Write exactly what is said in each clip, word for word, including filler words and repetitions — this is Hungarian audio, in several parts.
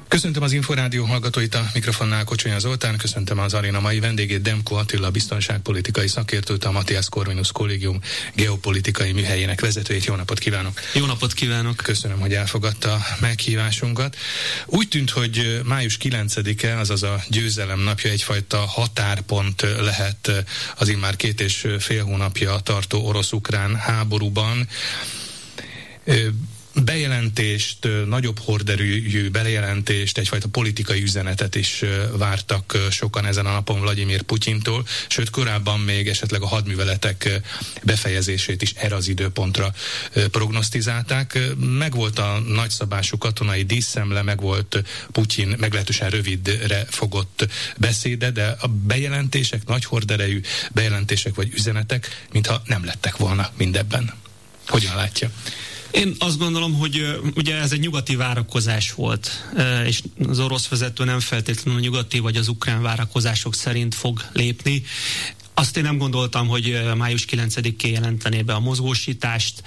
Köszöntöm az Inforádió hallgatóit, a mikrofonnál Kocsonya Zoltán, köszöntöm az aréna mai vendégét, Demko Attila biztonságpolitikai szakértőt, a Matthias Corvinus Kollégium geopolitikai műhelyének vezetőjét. Jó napot kívánok! Jó napot kívánok! Köszönöm, hogy elfogadta a meghívásunkat. Úgy tűnt, hogy május kilencedike, azaz a győzelem napja egyfajta határpont lehet az immár két és fél hónapja tartó orosz-ukrán háborúban. Bejelentést, nagyobb horderejű bejelentést, egyfajta politikai üzenetet is vártak sokan ezen a napon Vladimir Putyintól, sőt korábban még esetleg a hadműveletek befejezését is erre az időpontra prognosztizálták. Megvolt a nagyszabású katonai díszszemle, megvolt Putyin meglehetősen rövidre fogott beszéde, de a bejelentések, nagy horderejű bejelentések vagy üzenetek, mintha nem lettek volna mindebben. Hogyan látja? Én azt gondolom, hogy ugye ez egy nyugati várakozás volt, és az orosz vezető nem feltétlenül a nyugati vagy az ukrán várakozások szerint fog lépni. Azt én nem gondoltam, hogy május kilencedikén jelentené be a mozgósítást.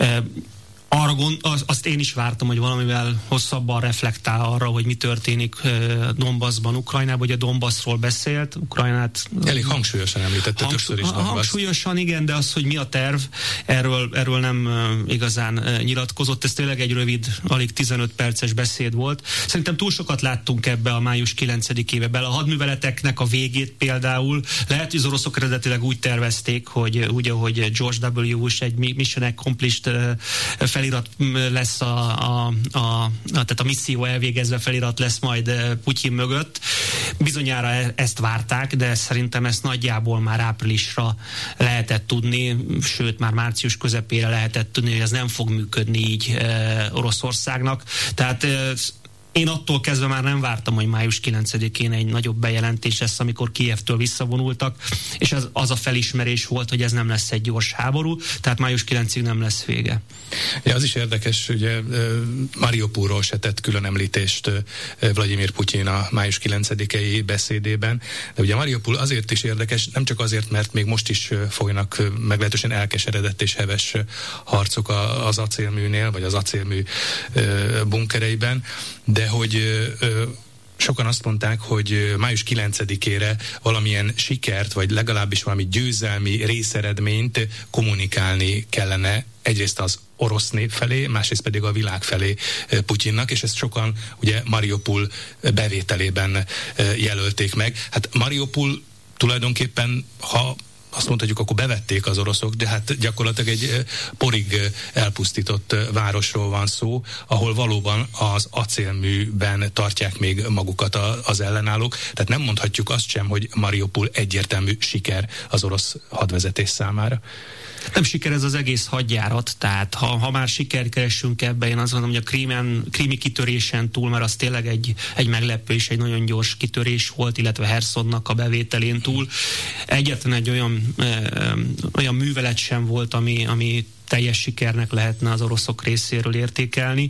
Arra gond, azt én is vártam, hogy valamivel hosszabban reflektál arra, hogy mi történik Donbassban, Ukrajnában, hogy a Donbassról beszélt, Ukrajnát... Elég hangsúlyosan említette hangsú, többször is Donbass. Hangsúlyosan, igen, de az, hogy mi a terv, erről, erről nem igazán nyilatkozott. Ez tényleg egy rövid, alig tizenöt perces beszéd volt. Szerintem túl sokat láttunk ebbe a május kilencedikébe. A hadműveleteknek a végét például, lehet, hogy az oroszok eredetileg úgy tervezték, hogy úgy, ahogy George W. Bush egy Mission Accomplished fel felirat lesz a, a, a, a, tehát a misszió elvégezve felirat lesz majd Putyin mögött. Bizonyára ezt várták, de szerintem ezt nagyjából már áprilisra lehetett tudni, sőt már március közepére lehetett tudni, hogy ez nem fog működni így e, Oroszországnak. Tehát e, én attól kezdve már nem vártam, hogy május kilencedikén egy nagyobb bejelentés lesz, amikor Kijevtől visszavonultak, és az, az a felismerés volt, hogy ez nem lesz egy gyors háború, tehát május kilencedikéig nem lesz vége. Ja, az is érdekes, ugye Mariupolról se tett külön említést Vladimir Putyin a május kilencedikei beszédében, de ugye Mariupol azért is érdekes, nem csak azért, mert még most is folynak meglehetősen elkeseredett és heves harcok az acélműnél, vagy az acélmű bunkereiben, de hogy ö, sokan azt mondták, hogy május kilencedikére valamilyen sikert, vagy legalábbis valami győzelmi részeredményt kommunikálni kellene egyrészt az orosz nép felé, másrészt pedig a világ felé Putyinnak, és ezt sokan ugye Mariupol bevételében jelölték meg. Hát Mariupol tulajdonképpen, ha azt mondhatjuk, akkor bevették az oroszok, de hát gyakorlatilag egy porig elpusztított városról van szó, ahol valóban az acélműben tartják még magukat az ellenállók. Tehát nem mondhatjuk azt sem, hogy Mariupol egyértelmű siker az orosz hadvezetés számára. Nem siker ez az egész hadjárat, tehát ha, ha már sikert keresünk ebbe, én azt mondom, hogy a krímen, krími kitörésen túl, mert az tényleg egy, egy meglepő és egy nagyon gyors kitörés volt, illetve Hersonnak a bevételén túl. Egyetlen egy olyan, ö, olyan művelet sem volt, ami, ami teljes sikernek lehetne az oroszok részéről értékelni.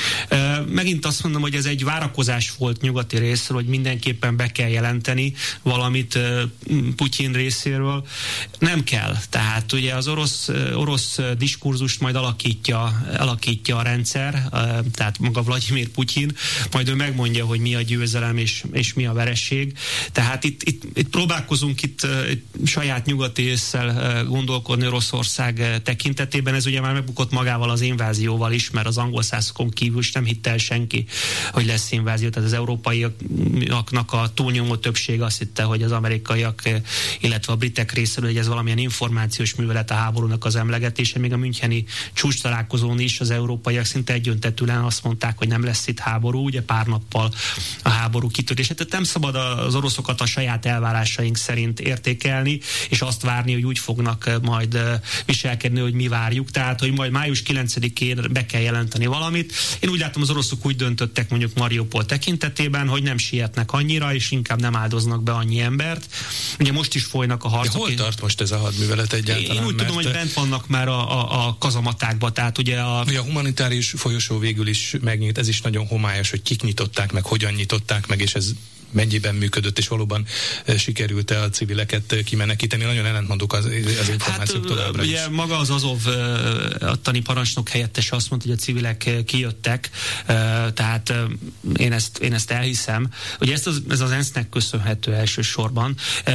Megint azt mondom, hogy ez egy várakozás volt nyugati részről, hogy mindenképpen be kell jelenteni valamit Putyin részéről. Nem kell. Tehát ugye az orosz, orosz diskurzust majd alakítja, alakítja a rendszer, tehát maga Vladimir Putyin, majd ő megmondja, hogy mi a győzelem és, és mi a vereség. Tehát itt, itt, itt próbálkozunk itt, itt saját nyugati ésszel gondolkodni Oroszország tekintetében. Ez ugye már megbukott magával az invázióval is, mert az angol szászokon kívül nem hitte el senki, hogy lesz invázió. Tehát az európaiaknak a túlnyomó többség azt hitte, hogy az amerikaiak, illetve a britek részéről, hogy ez valamilyen információs művelet a háborúnak az emlegetése. Még a müncheni csúcs találkozón is az európaiak szinte egyöntetűen azt mondták, hogy nem lesz itt háború, ugye pár nappal a háború kitörése. Tehát nem szabad az oroszokat a saját elvárásaink szerint értékelni, és azt várni, hogy úgy fognak majd viselkedni, hogy mi várjuk. Tehát, hogy majd május kilencedikén be kell jelenteni valamit. Én úgy látom, az oroszok úgy döntöttek mondjuk Mariupol tekintetében, hogy nem sietnek annyira, és inkább nem áldoznak be annyi embert. Ugye most is folynak a harcok. De hol tart most ez a hadművelet egyáltalán? Én úgy mert... tudom, hogy bent vannak már a, a, a kazamatákban, tehát ugye a... Ugye a humanitárius folyosó végül is megnyílt, ez is nagyon homályos, hogy kik nyitották meg, hogyan nyitották meg, és ez mennyiben működött, és valóban sikerült-e a civileket kimenekíteni. Nagyon ellentmondok az, az információk hát, továbbra ugye is. Maga az Azov attani parancsnok helyettese azt mondta, hogy a civilek kijöttek, tehát én ezt, én ezt elhiszem. Ugye ezt az, ez az ENSZ-nek köszönhető elsősorban.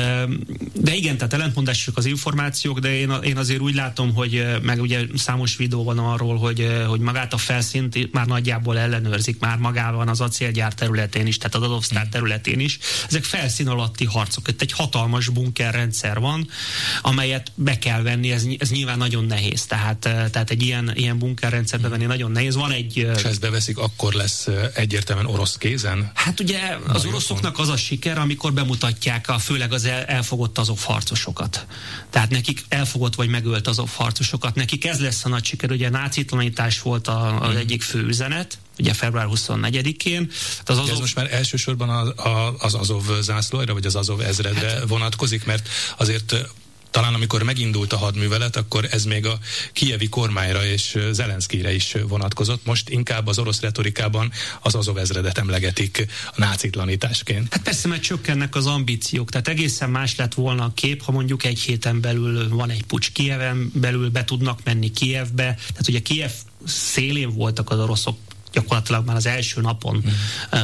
De igen, tehát ellentmondások az információk, de én, én azért úgy látom, hogy meg ugye számos videó van arról, hogy, hogy magát a felszínt már nagyjából ellenőrzik, már magában az acélgyár területén is, tehát az Azovsztár területén is. Ezek felszín alatti harcok. Itt egy hatalmas bunkerrendszer van, amelyet be kell venni, ez, ez nyilván nagyon nehéz. Tehát, tehát egy ilyen, ilyen bunkerrendszerbe venni nagyon nehéz. Van egy... És ezt beveszik, akkor lesz egyértelműen orosz kézen? Hát ugye az oroszoknak az a siker, amikor bemutatják a, főleg az el, elfogott Azov harcosokat. Tehát nekik elfogott vagy megölt Azov harcosokat. Nekik ez lesz a nagy siker. Ugye nácitlanítás volt a, az hmm. egyik fő üzenet, ugye február huszonnegyedikén. Az Azov... Ez most már elsősorban az, az Azov zászlóra, vagy az Azov ezredre hát... vonatkozik, mert azért talán amikor megindult a hadművelet, akkor ez még a kijevi kormányra és Zelenszkijre is vonatkozott. Most inkább az orosz retorikában az Azov ezredet emlegetik a nácitlanításként. Hát persze, mert csökkennek az ambíciók. Tehát egészen más lett volna a kép, ha mondjuk egy héten belül van egy puccs Kijeven belül, be tudnak menni Kijevbe. Tehát ugye Kijev szélén voltak az oroszok gyakorlatilag már az első napon. Mm. Uh,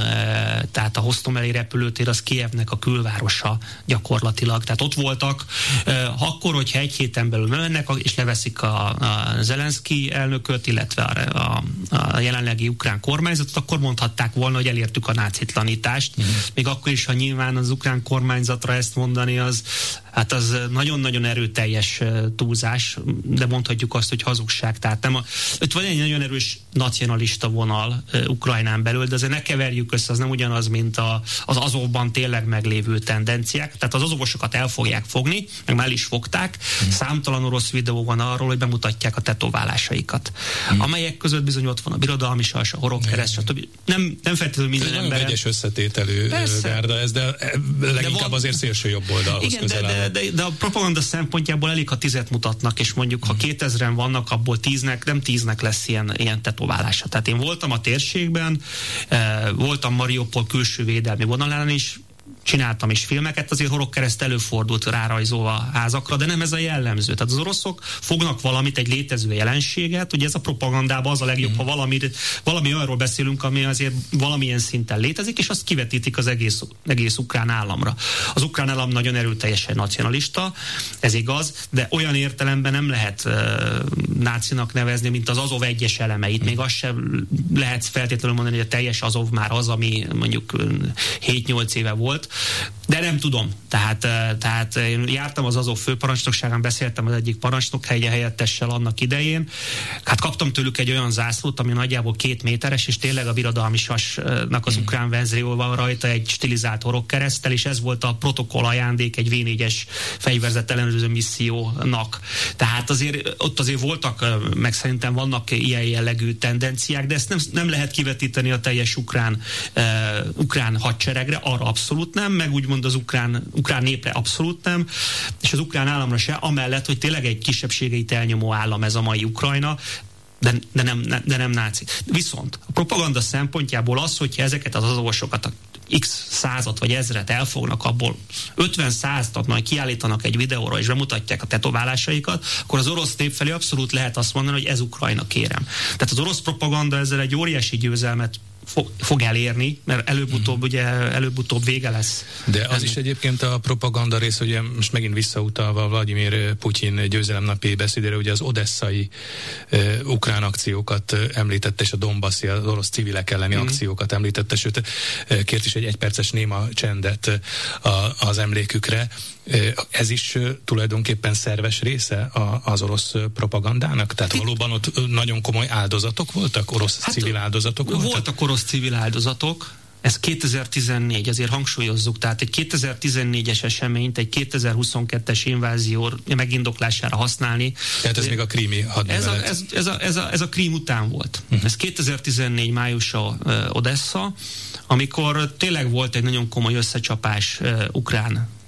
tehát a Hostomeli repülőtér az Kijevnek a külvárosa gyakorlatilag. Tehát ott voltak. Uh, akkor, hogyha egy héten belül mennek, és leveszik a, a Zelenszkij elnököt, illetve a, a, a jelenlegi ukrán kormányzatot, akkor mondhatták volna, hogy elértük a nácitlanítást. Mm. Még akkor is, ha nyilván az ukrán kormányzatra ezt mondani, az hát az nagyon-nagyon erőteljes túlzás, de mondhatjuk azt, hogy hazugság. Tehát nem a, ott van egy nagyon erős nacionalista vonal uh, Ukrajnán belül, de azért ne keverjük össze, az nem ugyanaz, mint a, az Azovban tényleg meglévő tendenciák. Tehát az azovosokat el fogják fogni, meg már is fogták. Mm. Számtalan orosz videó van arról, hogy bemutatják a tetoválásaikat. Mm. Amelyek között bizony ott van a birodalmi sas, a horogkereszt, stb. Nem, nem feltétlenül minden ember. Nagyon vegyes összetételű gárda ez, de leginkább de van... azért szélső jobb oldalhoz igen, közel de, de, de, de a propaganda szempontjából elég, ha tizet mutatnak, és mondjuk, ha kétezren vannak, abból tíznek, nem tíznek lesz ilyen, ilyen tetoválása. Tehát én voltam a térségben, eh, voltam Mariupol külső védelmi vonalán is, csináltam is filmeket, azért horogkereszt előfordult rárajzolva házakra, de nem ez a jellemző. Tehát az oroszok fognak valamit, egy létező jelenséget, ugye ez a propagandában az a legjobb, mm. ha valami, valami olyanról beszélünk, ami azért valamilyen szinten létezik, és azt kivetítik az egész, egész ukrán államra. Az ukrán állam nagyon erőteljesen nacionalista, ez igaz, de olyan értelemben nem lehet uh, nácinak nevezni, mint az Azov egyes elemeit. Mm. Még azt sem lehet feltétlenül mondani, hogy a teljes Azov már az, ami mondjuk hét-nyolc éve volt, de nem tudom. Tehát, tehát én jártam az Azov főparancsnokságán, beszéltem az egyik parancsnok helyettessel annak idején. Hát kaptam tőlük egy olyan zászlót, ami nagyjából két méteres, és tényleg a birodalmi sasnak az ukrán vezérjól van rajta egy stilizált horogkereszttel, és ez volt a protokoll ajándék egy vé négyes fegyverzet ellenőrző missziónak. Tehát azért ott azért voltak, meg szerintem vannak ilyen jellegű tendenciák, de ezt nem, nem lehet kivetíteni a teljes ukrán, uh, ukrán hadseregre, arra abszolút nem, meg úgymond az ukrán, ukrán népre abszolút nem, és az ukrán államra se, amellett, hogy tényleg egy kisebbségeit elnyomó állam ez a mai Ukrajna, de, de, nem, de nem náci. Viszont a propaganda szempontjából az, hogyha ezeket az azovosokat a x százat vagy ezret elfognak, abból ötven százat majd kiállítanak egy videóra és bemutatják a tetoválásaikat, akkor az orosz nép felé abszolút lehet azt mondani, hogy ez Ukrajna, kérem. Tehát az orosz propaganda ezzel egy óriási győzelmet fog, fog elérni, mert előbb-utóbb, ugye, előbb-utóbb vége lesz. De az is egyébként a propaganda rész, ugye most megint visszautalva Vladimir Putyin győzelemnapi beszédére, ugye az odesszai uh, ukrán akciókat uh, említette, és a Donbassi, az orosz civilek elleni mm. akciókat említette, sőt uh, kért is egy egyperces néma csendet uh, a, az emlékükre. Uh, ez is uh, tulajdonképpen szerves része a, az orosz propagandának? Tehát hát valóban ott nagyon komoly áldozatok voltak? Orosz hát civil áldozatok voltak? Voltak orosz civil áldozatok. Ez kétezer-tizennégy, azért hangsúlyozzuk, tehát egy kétezer-tizennégyes eseményt egy kétezer-huszonkettes invázió megindoklására használni. Tehát ez még a krími hadművelet. Ez a, ez, ez, a, ez, a, ez a krím után volt. Uh-huh. Ez kétezer-tizennégy májusa uh, Odessa, amikor tényleg volt egy nagyon komoly összecsapás uh, ukrán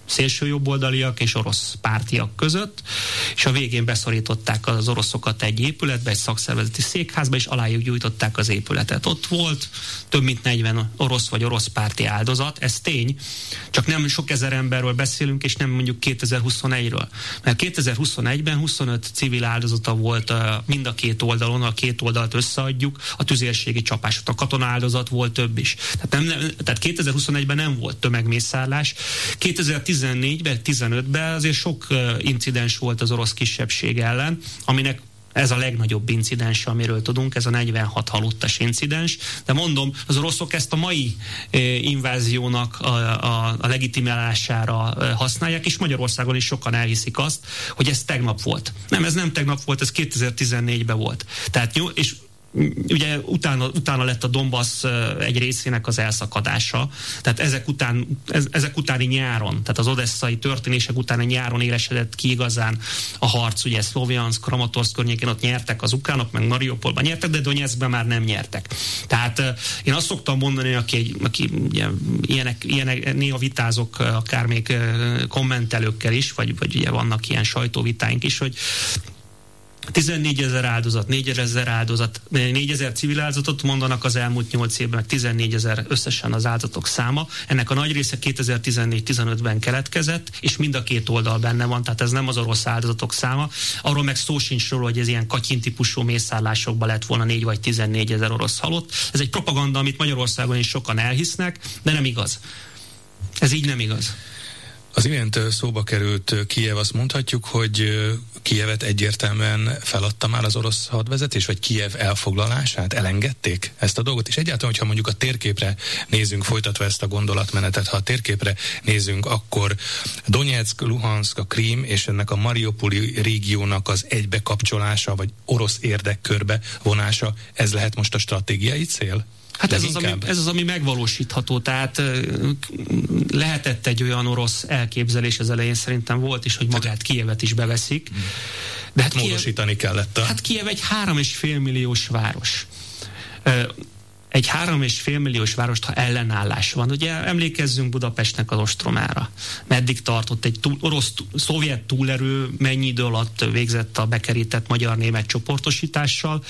szélsőjobboldaliak és orosz pártiak között, és a végén beszorították az oroszokat egy épületbe, egy szakszervezeti székházba, és alájuk gyújtották az épületet. Ott volt több mint negyven orosz vagy orosz párti áldozat, ez tény, csak nem sok ezer emberről beszélünk, és nem mondjuk kétezer-huszonegyről. Mert kétezer-huszonegyben huszonöt civil áldozata volt mind a két oldalon, a két oldalt összeadjuk, a tüzérségi csapások, a katona áldozat volt több is. Tehát, nem, nem, tehát kétezer-huszonegyben nem volt tömegmészárlás. kétezer-tizennégyben, tizenötben azért sok incidens volt az orosz kisebbség ellen, aminek ez a legnagyobb incidens, amiről tudunk, ez a negyvenhat halottas incidens, de mondom, az oroszok ezt a mai inváziónak a, a, a legitimálására használják, és Magyarországon is sokan elhiszik azt, hogy ez tegnap volt. Nem, ez nem tegnap volt, ez kétezer-tizennégyben volt. Tehát jó, és ugye utána, utána lett a Donbass egy részének az elszakadása, tehát ezek, után, ez, ezek utáni nyáron, tehát az odesszai történések utáni nyáron élesedett ki igazán a harc, ugye Szlovjanszk, Kramatorszk környékén ott nyertek az ukránok, meg Mariupolban nyertek, de Donetszkben már nem nyertek. Tehát én azt szoktam mondani, aki, aki ugye, ilyenek, ilyenek, néha vitázok akár még kommentelőkkel is, vagy, vagy ugye vannak ilyen sajtóvitáink is, hogy tizennégyezer áldozat, négyezer áldozat, négyezer civil áldozatot mondanak az elmúlt nyolc évben, meg tizennégyezer összesen az áldozatok száma. Ennek a nagy része kétezer-tizennégy-tizenötben keletkezett, és mind a két oldal benne van, tehát ez nem az orosz áldozatok száma. Arról meg szó sincs róla, hogy ez ilyen Katyin típusú mészárlásokban lett volna négy vagy tizennégyezer orosz halott. Ez egy propaganda, amit Magyarországon is sokan elhisznek, de nem igaz. Ez így nem igaz. Az imént szóba került Kijev, azt mondhatjuk, hogy Kijevet egyértelműen feladta már az orosz hadvezetés, vagy Kijev elfoglalását? Elengedték ezt a dolgot? És egyáltalán, hogyha mondjuk a térképre nézünk, folytatva ezt a gondolatmenetet, ha a térképre nézünk, akkor Donetszk, Luhanszk, a Krím és ennek a Mariupoli régiónak az egybekapcsolása, vagy orosz érdekkörbe vonása, ez lehet most a stratégiai cél? Hát ez az, ami, ez az, ami megvalósítható, tehát lehetett egy olyan orosz elképzelés az elején, szerintem volt is, hogy magát Kijevet is beveszik. De hát módosítani Kijev, kellett a... Hát Kijev egy három és fél milliós város. Egy három és fél milliós várost, ha ellenállás van. Ugye emlékezzünk Budapestnek az ostromára. Meddig tartott egy túl, orosz, szovjet túlerő, mennyi idő alatt végzett a bekerített magyar-német csoportosítással,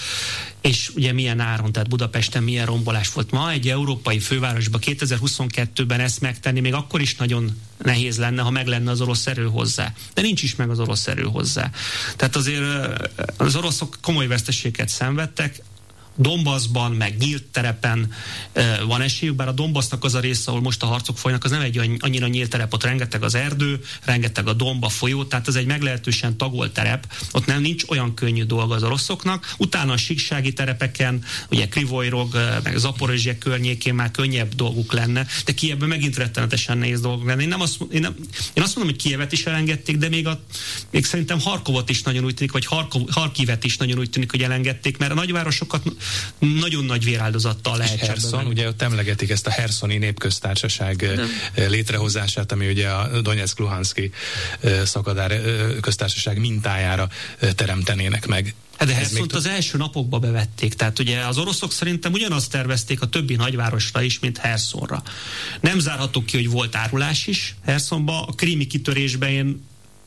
és ugye milyen áron, tehát Budapesten milyen rombolás volt. Ma egy európai fővárosban kétezer-huszonkettőben ezt megtenni, még akkor is nagyon nehéz lenne, ha meg lenne az orosz erő hozzá. De nincs is meg az orosz erő hozzá. Tehát azért az oroszok komoly veszteséget szenvedtek, Donbassban, meg nyílt terepen e, van esélyük, bár a Donbassnak az a része, ahol most a harcok folynak, az nem egy annyira nyílt terep, ott rengeteg az erdő, rengeteg a Donba folyó, tehát ez egy meglehetősen tagolt terep, ott nem nincs olyan könnyű dolga az oroszoknak. Utána a síksági terepeken, ugye Krivoj-Rog, meg Zaporozsje környékén már könnyebb dolguk lenne, de Kijevben megint rettenetesen nehéz dolguk lenne. Én, nem azt, én, nem, én azt mondom, hogy Kijevet is elengedték, de még, a, még szerintem Harkovot is nagyon úgy tűnik, vagy Harkov, Harkivet is nagyon úgy tűnik, hogy elengedték, mert a nagyvárosokat nagyon nagy véráldozattal lehet. Herson, ugye ott emlegetik ezt a herszoni népköztársaság nem. létrehozását, ami ugye a Donetszk-Luhanszki szakadár köztársaság mintájára teremtenének meg. De Herszont az első napokba bevették, tehát ugye az oroszok szerintem ugyanazt tervezték a többi nagyvárosra is, mint Herszonra. Nem zárhatok ki, hogy volt árulás is Herszonba, a krími kitörésben én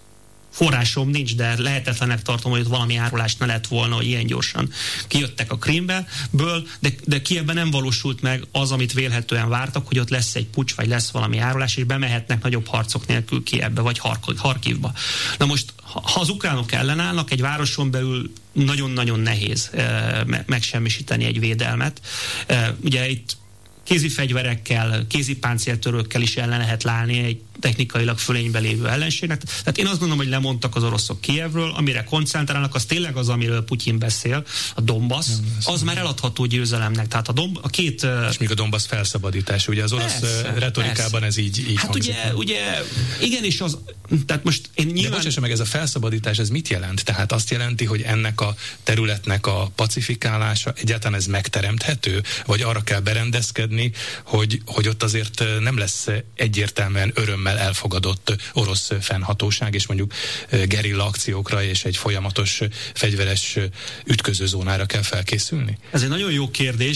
forrásom nincs, de lehetetlenek tartom, hogy ott valami árulás ne lett volna, hogy ilyen gyorsan kijöttek a Krímből, de, de Kijevben nem valósult meg az, amit vélhetően vártak, hogy ott lesz egy puccs, vagy lesz valami árulás, és bemehetnek nagyobb harcok nélkül Kijevbe, vagy Harkivba. Na most, ha az ukránok ellenállnak, egy városon belül nagyon-nagyon nehéz e, megsemmisíteni egy védelmet. E, ugye itt kézi fegyverekkel, kézi páncéltörőkkel is ellen lehet látni egy technikailag fölénybe lévő ellenségnek. Tehát én azt gondolom, hogy lemondtak az oroszok Kijevről, amire koncentrálnak, az tényleg az, amiről Putyin beszél, a Donbass, az már eladható győzelemnek. Tehát a, Domb- a két... És még a Donbass felszabadítás, ugye az orosz persze, retorikában persze. Ez így, így hát hangzik. ugye, ugye, igen, és az, tehát most én nyilván... De bocsássa meg, ez a felszabadítás, ez mit jelent? Tehát azt jelenti, hogy ennek a területnek a pacifikálása, egyáltalán ez megteremthető? Vagy arra kell berendezkedni, hogy, hogy ott azért nem lesz egyértelműen örömmel elfogadott orosz fennhatóság, és mondjuk gerilla akciókra és egy folyamatos fegyveres ütközőzónára kell felkészülni? Ez egy nagyon jó kérdés.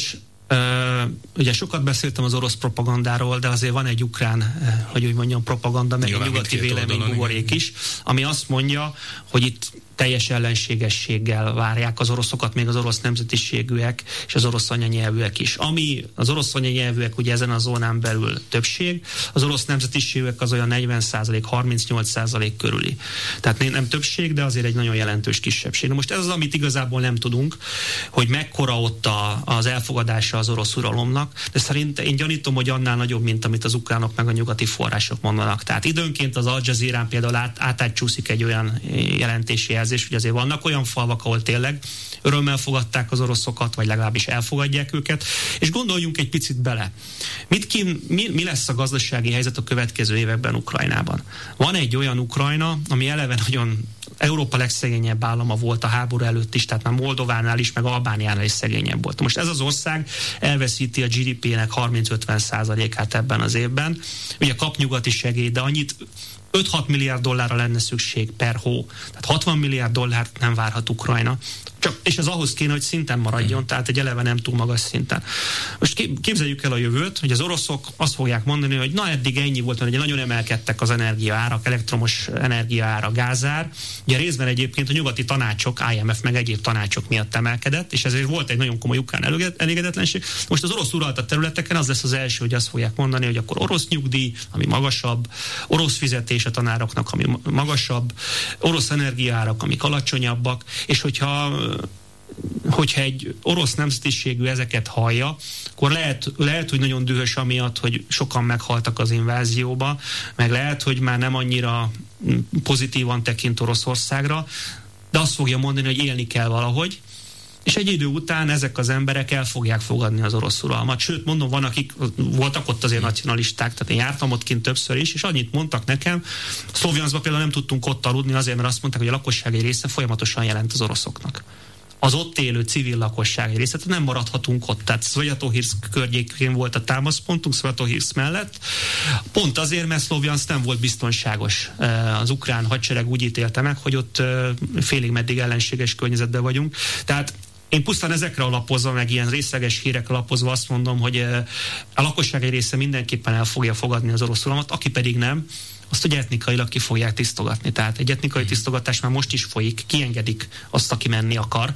Uh, ugye sokat beszéltem az orosz propagandáról, de azért van egy ukrán, uh, hogy úgy mondjam, propaganda, meg egy nyugati véleménybuborék is, ami azt mondja, hogy itt teljes ellenségességgel várják az oroszokat, még az orosz nemzetiségűek és az orosz anyanyelvűek is. Ami az orosz anyanyelvűek ugye ezen a zónán belül többség, az orosz nemzetiségűek az olyan negyven százalék, harmincnyolc százalék körüli. Tehát nem többség, de azért egy nagyon jelentős kisebbség. Na most ez az, amit igazából nem tudunk, hogy mekkora ott a, az elfogadása az orosz uralomnak, de szerintem én gyanítom, hogy annál nagyobb, mint amit az ukránok meg a nyugati források mondanak. Tehát időnként az Al Jazeera-n például át, átátcsúszik egy olyan jelentési jelzés, hogy azért vannak olyan falvak, ahol tényleg örömmel fogadták az oroszokat, vagy legalábbis elfogadják őket, és gondoljunk egy picit bele. Mit ki, mi, mi lesz a gazdasági helyzet a következő években Ukrajnában? Van egy olyan Ukrajna, ami eleve nagyon Európa legszegényebb állama volt a háború előtt is, tehát már Moldovánál is, meg Albániánál is szegényebb volt. Most ez az ország elveszíti a gé dé pének harminc-ötven százalékát ebben az évben. Ugye kap nyugati segély, de annyit öt-hat milliárd dollárra lenne szükség per hó. Tehát hatvan milliárd dollárt nem várhat Ukrajna. Csak, és ez ahhoz kéne, hogy szinten maradjon, tehát egy eleve nem túl magas szinten. Most képzeljük el a jövőt, hogy az oroszok azt fogják mondani, hogy na eddig ennyi volt, mert ugye nagyon emelkedtek az energiaárak, elektromos energiaára, gázár. Ugye részben egyébként a nyugati tanácsok, I M F meg egyéb tanácsok miatt emelkedett, és ezért volt egy nagyon komoly ukrán elégedetlenség. Most az orosz uraltat területeken az lesz az első, hogy azt fogják mondani, hogy akkor orosz nyugdíj, ami magasabb, orosz fizetés a tanároknak, ami magasabb, orosz energiaárak, amik alacsonyabbak, és hogyha hogyha egy orosz nemzetiségű ezeket hallja, akkor lehet, lehet, hogy nagyon dühös amiatt, hogy sokan meghaltak az invázióba, meg lehet, hogy már nem annyira pozitívan tekint Oroszországra, de azt fogja mondani, hogy élni kell valahogy, és egy idő után ezek az emberek el fogják fogadni az orosz uralmat. Sőt, mondom, van, akik voltak ott azért nacionalisták, tehát én jártam ott kint többször is, és annyit mondtak nekem, Szlovjanszban például nem tudtunk ott aludni azért, mert azt mondták, hogy a lakosság egy része folyamatosan jelent az oroszoknak. Az ott élő civil lakosság egy része, nem maradhatunk ott. Tehát Szvjatohirszk környékén volt a támaszpontunk, Szvjatohirszk mellett. Pont azért, mert Szlovjanszk nem volt biztonságos. Az ukrán hadsereg úgy ítélte meg, hogy ott félig meddig ellenséges környezetben vagyunk. Tehát én pusztán ezekre alapozva, meg ilyen részleges hírekre alapozva azt mondom, hogy a lakosság egy része mindenképpen el fogja fogadni az orosz uralmat, aki pedig nem, azt ugye etnikailag ki fogják tisztogatni. Tehát egy etnikai tisztogatás már most is folyik, kiengedik azt, aki menni akar.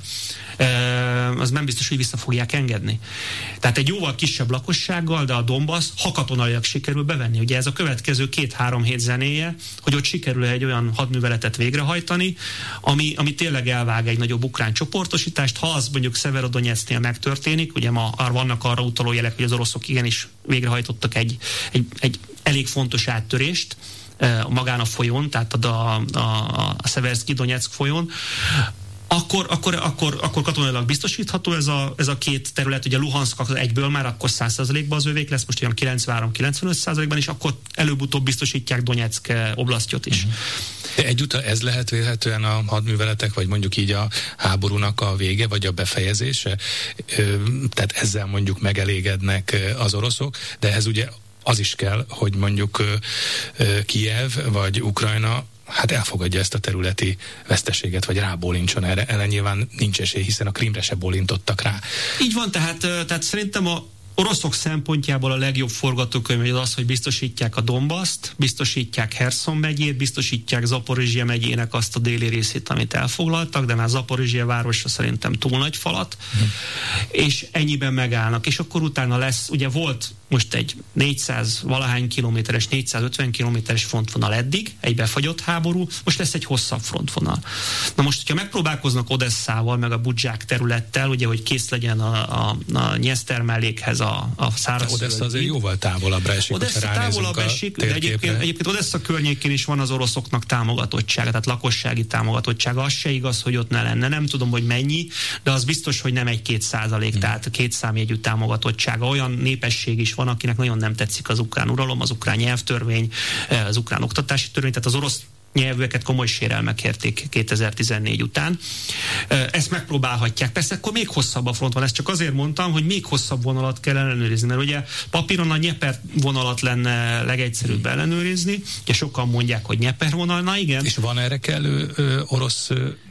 Az nem biztos, hogy vissza fogják engedni. Tehát egy jóval kisebb lakossággal, de a Donbass, ha katonailag sikerül bevenni. Ugye ez a következő két-három hét zenéje, hogy ott sikerül egy olyan hadműveletet végrehajtani, ami, ami tényleg elvág egy nagyobb ukrán csoportosítást. Ha az mondjuk Szeverodonyecknél megtörténik, ugye ma vannak arra utaló jelek, hogy az oroszok igenis végrehajtottak egy, egy, egy elég fontos áttörést magán a folyón, tehát a, a, a Szeverszki-Donyeck folyón, akkor, akkor, akkor, akkor katonailag biztosítható ez a, ez a két terület, ugye Luhanszk egyből már akkor száz százalékban az övék lesz, most olyan kilencvenhárom-kilencvenöt százalékban, és akkor előbb-utóbb biztosítják Donyeck oblasztjot is. De egyúttal ez lehet vélhetően a hadműveletek, vagy mondjuk így a háborúnak a vége, vagy a befejezése? Tehát ezzel mondjuk megelégednek az oroszok, de ehhez ugye az is kell, hogy mondjuk Kijev vagy Ukrajna hát elfogadja ezt a területi veszteséget, vagy rábólincson erre. Ellen nyilván nincs esély, hiszen a Krímre se bólintottak rá. Így van, tehát, tehát szerintem a oroszok szempontjából a legjobb forgatókönyv az, hogy biztosítják a Donbaszt, biztosítják Herszon megyét, biztosítják Zaporizsja megyének azt a déli részét, amit elfoglaltak, de már Zaporizsja városra szerintem túl nagy falat, hmm. és ennyiben megállnak. És akkor utána lesz, ugye volt most egy négyszáz valahány kilométeres, négyszázötven kilométeres frontvonal eddig, egy befagyott háború, most lesz egy hosszabb frontvonal. Na most, hogyha megpróbálkoznak Odesszával, meg a Budzsák területtel, ugye, hogy kész legyen a, a, a Nyeszter mellékhez a, a száraz Odessa azért jóval távolabbra esik, Odessa távolabb esik, de egyébként, egyébként Odessa környékén is van az oroszoknak támogatottsága, tehát lakossági támogatottsága. Az se igaz, hogy ott ne lenne. Nem tudom, hogy mennyi, de az biztos, hogy nem egy-két százalék, hmm. tehát két számjegyű támogatottsága. Olyan népesség is van, akinek nagyon nem tetszik az ukrán uralom, az ukrán nyelvtörvény, az ukrán oktatási törvény, tehát az orosz nyelvűeket komoly sérelmek érték kétezer-tizennégy után. Ezt megpróbálhatják. Persze akkor még hosszabb a front van. Ezt csak azért mondtam, hogy még hosszabb vonalat kell ellenőrizni, mert ugye papíron a Nyeper vonalat lenne legegyszerűbb ellenőrizni. Ugye sokan mondják, hogy Nyeper vonal, na igen. És van erre kellő ö, orosz ö,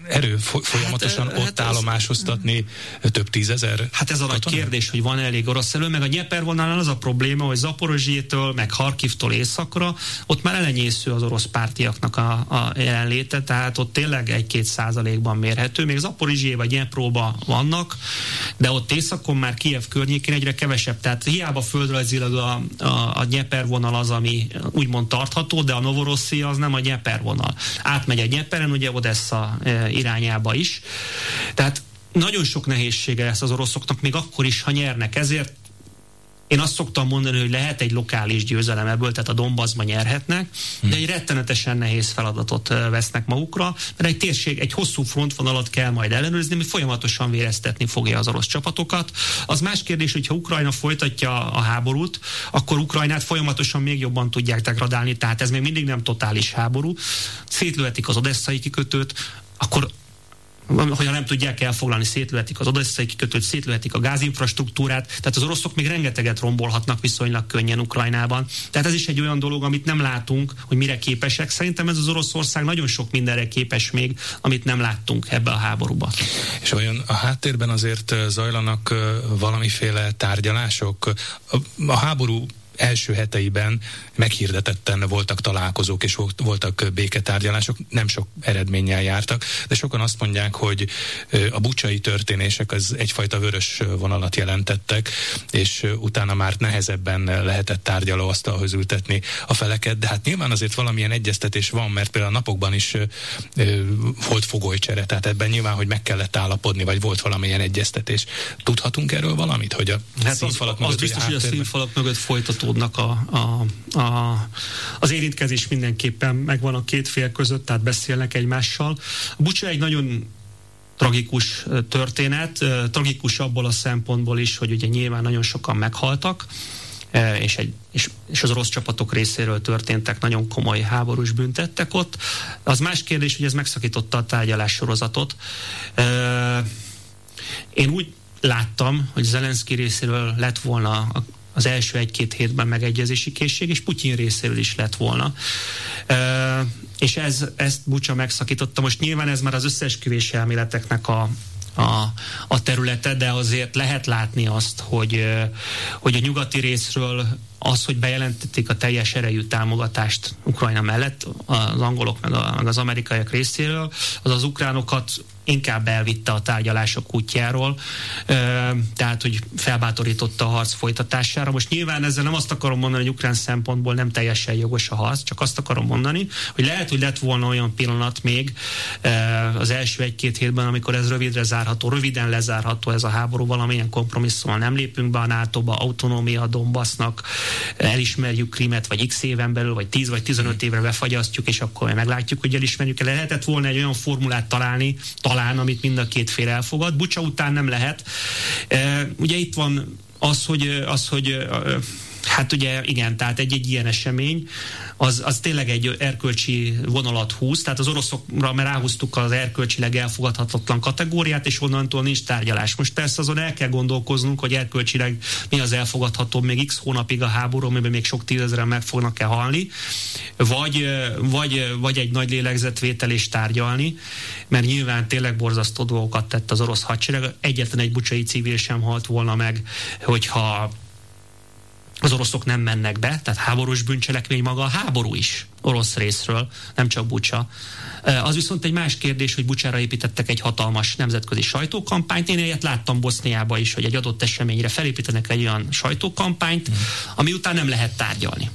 erő folyamatosan hát, ott hát állomásoztatni ez, több tízezer? Hát ez a nagy kérdés, hogy van elég orosz erő, meg a Nyepervonalán az a probléma, hogy Zaporozsjétől, meg Harkivtól északra, ott már elenyésző az orosz pártiaknak a, a jelenléte, tehát ott tényleg egy-két százalékban mérhető, még Zaporozsjé vagy Nyepróba vannak, de ott északon már Kijev környékén egyre kevesebb, tehát hiába földrajzilag a, a, a Nyepervonal az, ami úgymond tartható, de a Novorosszija az nem a Nyepervonal. Átmegy a Nyeperen, ugye Odessa irányába is. Tehát nagyon sok nehézsége lesz az oroszoknak, még akkor is, ha nyernek. Ezért én azt szoktam mondani, hogy lehet egy lokális győzelem ebből, tehát a Donbassban nyerhetnek, de egy rettenetesen nehéz feladatot vesznek magukra, mert egy térség, egy hosszú frontvonalat kell majd ellenőrizni, ami folyamatosan véreztetni fogja az orosz csapatokat. Az más kérdés, hogyha Ukrajna folytatja a háborút, akkor Ukrajnát folyamatosan még jobban tudják degradálni, tehát ez még mindig nem totális háború. Szétlőhetik az odesszai kikötőt, akkor hogyha nem tudják elfoglalni, szétlőhetik az odesszai kikötőt, szétlőhetik a gázinfrastruktúrát, tehát az oroszok még rengeteget rombolhatnak viszonylag könnyen Ukrajnában. Tehát ez is egy olyan dolog, amit nem látunk, hogy mire képesek. Szerintem ez az Oroszország nagyon sok mindenre képes még, amit nem láttunk ebbe a háborúba. És olyan a háttérben azért zajlanak valamiféle tárgyalások? A háború első heteiben meghirdetetten voltak találkozók és voltak béketárgyalások, nem sok eredménnyel jártak, de sokan azt mondják, hogy a bucsai történések az egyfajta vörös vonalat jelentettek, és utána már nehezebben lehetett tárgyalóasztalhoz ültetni a feleket, de hát nyilván azért valamilyen egyeztetés van, mert például a napokban is volt fogolycsere, tehát ebben nyilván, hogy meg kellett állapodni, vagy volt valamilyen egyeztetés. Tudhatunk erről valamit, hogy a hát színfalak az, mögött, az biztos, hogy a színfalak mögött folytató A, a, a, az érintkezés mindenképpen megvan a két fél között, tehát beszélnek egymással. A Bucsa egy nagyon tragikus történet, tragikus abból a szempontból is, hogy ugye nyilván nagyon sokan meghaltak, és, egy, és, és az orosz csapatok részéről történtek nagyon komoly háborús büntettek ott. Az más kérdés, hogy ez megszakította a tárgyalás sorozatot. Én úgy láttam, hogy Zelenszky részéről lett volna a az első egy-két hétben megegyezési készség, és Putyin részéről is lett volna. E, és ez, ezt Bucsa megszakította. Most nyilván ez már az összeesküvés elméleteknek a, a, a területe, de azért lehet látni azt, hogy, hogy a nyugati részről az, hogy bejelentették a teljes erejű támogatást Ukrajna mellett, az angolok meg, a, meg az amerikaiak részéről, az az ukránokat inkább elvitte a tárgyalások útjáról, tehát, hogy felbátorította a harc folytatására. Most nyilván ezzel nem azt akarom mondani, hogy ukrán szempontból nem teljesen jogos a harc, csak azt akarom mondani, hogy lehet, hogy lett volna olyan pillanat még az első egy-két hétben, amikor ez rövidre zárható, röviden lezárható ez a háború, valamilyen kompromisszummal nem lépünk be a nátóba, autonómia a Donbassnak, elismerjük Krímet, vagy x éven belül, vagy tíz vagy tizenöt évre befagyasztjuk, és akkor meglátjuk, hogy elismerjük. Lehetett volna egy olyan formulát találni, talán, amit mind a két fél elfogad. Bucsa után nem lehet. E, ugye itt van az, hogy, az, hogy hát ugye igen, tehát egy-egy ilyen esemény, az, az tényleg egy erkölcsi vonalat húz, tehát az oroszokra már ráhúztuk az erkölcsileg elfogadhatatlan kategóriát, és onnantól nincs tárgyalás. Most persze azon el kell gondolkoznunk, hogy erkölcsileg mi az elfogadható még x hónapig a háború, amiben még sok tízezeren meg fognak-e halni, vagy, vagy, vagy egy nagy lélegzetvétel és tárgyalni, mert nyilván tényleg borzasztó dolgokat tett az orosz hadsereg. Egyetlen egy bucsai civil sem halt volna meg, hogyha az oroszok nem mennek be, tehát háborús bűncselekmény maga a háború is orosz részről, nem csak Bucsa. Az viszont egy más kérdés, hogy Bucsára építettek egy hatalmas nemzetközi sajtókampányt. Én ilyet láttam Boszniában is, hogy egy adott eseményre felépítenek egy olyan sajtókampányt, ami után nem lehet tárgyalni.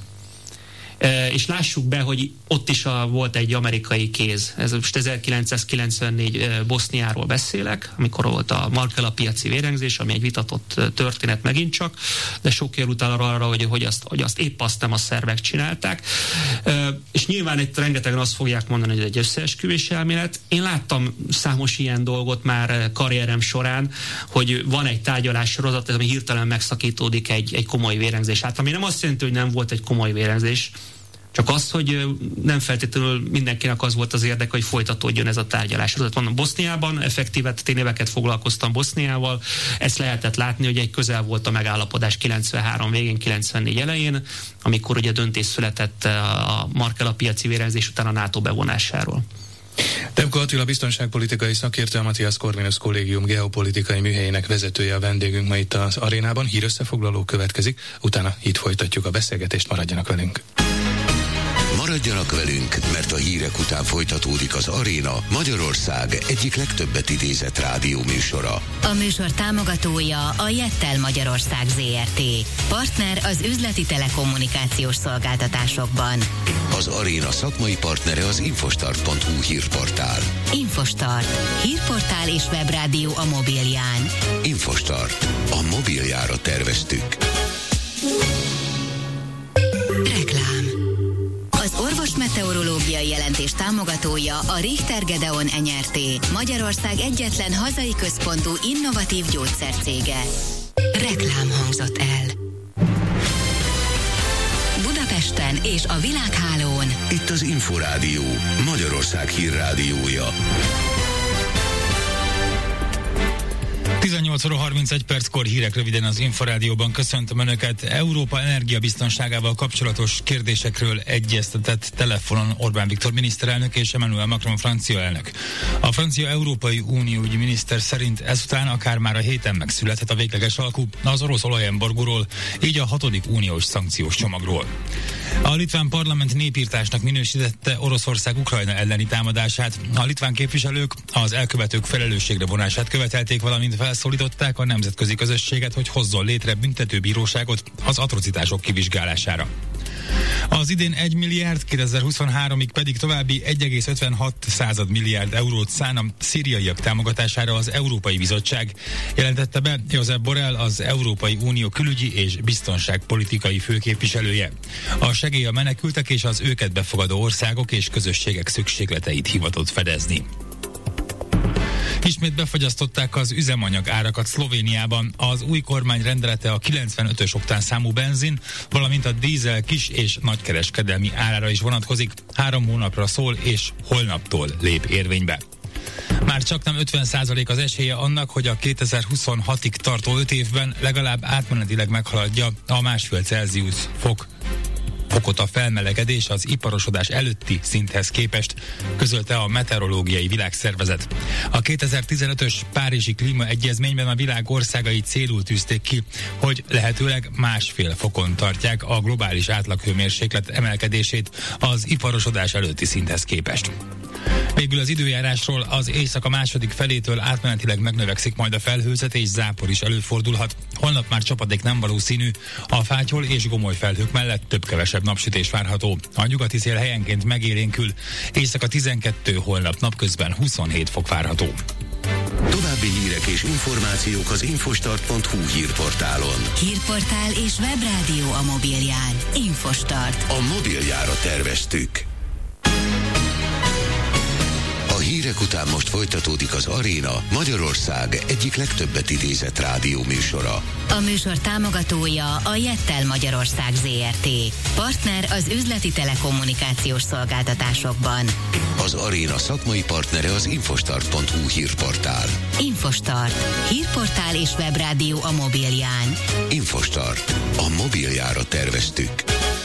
E, és lássuk be, hogy ott is a, volt egy amerikai kéz. Ez most ezerkilencszázkilencvennégy e, Boszniáról beszélek, amikor volt a Markela piaci vérengzés, ami egy vitatott történet megint csak, de sok ér utána arra, hogy, hogy, azt, hogy azt épp azt nem a szervek csinálták. E, és nyilván itt rengetegen azt fogják mondani, hogy ez egy összeesküvés elmélet. Én láttam számos ilyen dolgot már karrierem során, hogy van egy tárgyalás sorozat, ami hirtelen megszakítódik egy, egy komoly vérengzés. Hát ami nem azt jelenti, hogy nem volt egy komoly vérengzés, csak az, hogy nem feltétlenül mindenkinek az volt az érdeke, hogy folytatódjon ez a tárgyalás. Mondom, Boszniában effektíve tényeveket foglalkoztam Boszniával, ezt lehetett látni, hogy egy közel volt a megállapodás kilencvenhárom végén, kilencvennégy elején, amikor ugye döntés született a Markela piaci vérengzés után a NATO bevonásáról. Demko Attila biztonságpolitikai szakértő, a Matthias Corvinus Kollégium geopolitikai műhelyének vezetője a vendégünk ma itt az arénában. Hírösszefoglaló következik, utána itt folytatjuk a beszélgetést, maradjanak velünk. Maradjanak velünk, mert a hírek után folytatódik az Aréna, Magyarország egyik legtöbbet idézett rádióműsora. A műsor támogatója a Jettel Magyarország zé er té. Partner az üzleti telekommunikációs szolgáltatásokban. Az Aréna szakmai partnere az infostart pont hu hírportál. Infostart. Hírportál és webrádió a mobilján. Infostart. A mobiljára terveztük. Reklám. Az orvosmeteorológiai jelentés támogatója a Richter Gedeon Enyerté, Magyarország egyetlen hazai központú innovatív gyógyszercége. Reklám hangzott el. Budapesten és a világhálón. Itt az Inforádió, Magyarország hírrádiója. tizennyolc óra harmincegy perckor hírek röviden az Inforádióban. Köszöntöm Önöket. Európa energiabiztonságával kapcsolatos kérdésekről egyeztetett telefonon Orbán Viktor miniszterelnök és Emmanuel Macron francia elnök. A francia Európai Unióügyi miniszter szerint ezután akár már a héten megszülethet a végleges alkú az orosz olajembargóról, így a hatodik uniós szankciós csomagról. A litván parlament népírtásnak minősítette Oroszország Ukrajna elleni támadását. A litván képviselők az elkövetők felelősségre vonását követelték, valamint felszólították a nemzetközi közösséget, hogy hozzon létre büntetőbíróságot az atrocitások kivizsgálására. Az idén egy milliárd, kétezer-huszonháromig pedig további egy egész ötvenhat század milliárd eurót szán a szíriaiak támogatására az Európai Bizottság, jelentette be Josep Borrell, az Európai Unió külügyi és biztonságpolitikai főképviselője. A segély a menekültek és az őket befogadó országok és közösségek szükségleteit hivatott fedezni. Ismét befagyasztották az üzemanyag árakat Szlovéniában. Az új kormány rendelete a kilencvenötös oktán számú benzin, valamint a dízel kis- és nagykereskedelmi árára is vonatkozik. Három hónapra szól, és holnaptól lép érvénybe. Már csak nem ötven százalék az esélye annak, hogy a kétezer-huszonhatig tartó öt évben legalább átmenetileg meghaladja a másfél Celsius fok fokot a felmelegedés az iparosodás előtti szinthez képest, közölte a Meteorológiai Világszervezet. A kétezer-tizenötös Párizsi Klímaegyezményben a világ országai célul tűzték ki, hogy lehetőleg másfél fokon tartják a globális átlaghőmérséklet emelkedését az iparosodás előtti szinthez képest. Végül az időjárásról: az éjszaka második felétől átmenetileg megnövekszik majd a felhőzet, és zápor is előfordulhat. Holnap már csapadék nem valószínű, a fátyol és gomoly felhők mellett több-kevesebb napsütés várható. A nyugati szél helyenként megélénkül, éjszaka tizenkettő, holnap napközben huszonhét fok várható. További hírek és információk az infostart pont hu hírportálon. Hírportál és webrádió a mobilján. Infostart. A mobiljára terveztük. A hírek után most folytatódik az Aréna, Magyarország egyik legtöbbet idézett rádióműsora. A műsor támogatója a Jettel Magyarország zé er té. Partner az üzleti telekommunikációs szolgáltatásokban. Az Aréna szakmai partnere az infostart pont hu hírportál. Infostart. Hírportál és webrádió a mobilján. Infostart. A mobiljára terveztük.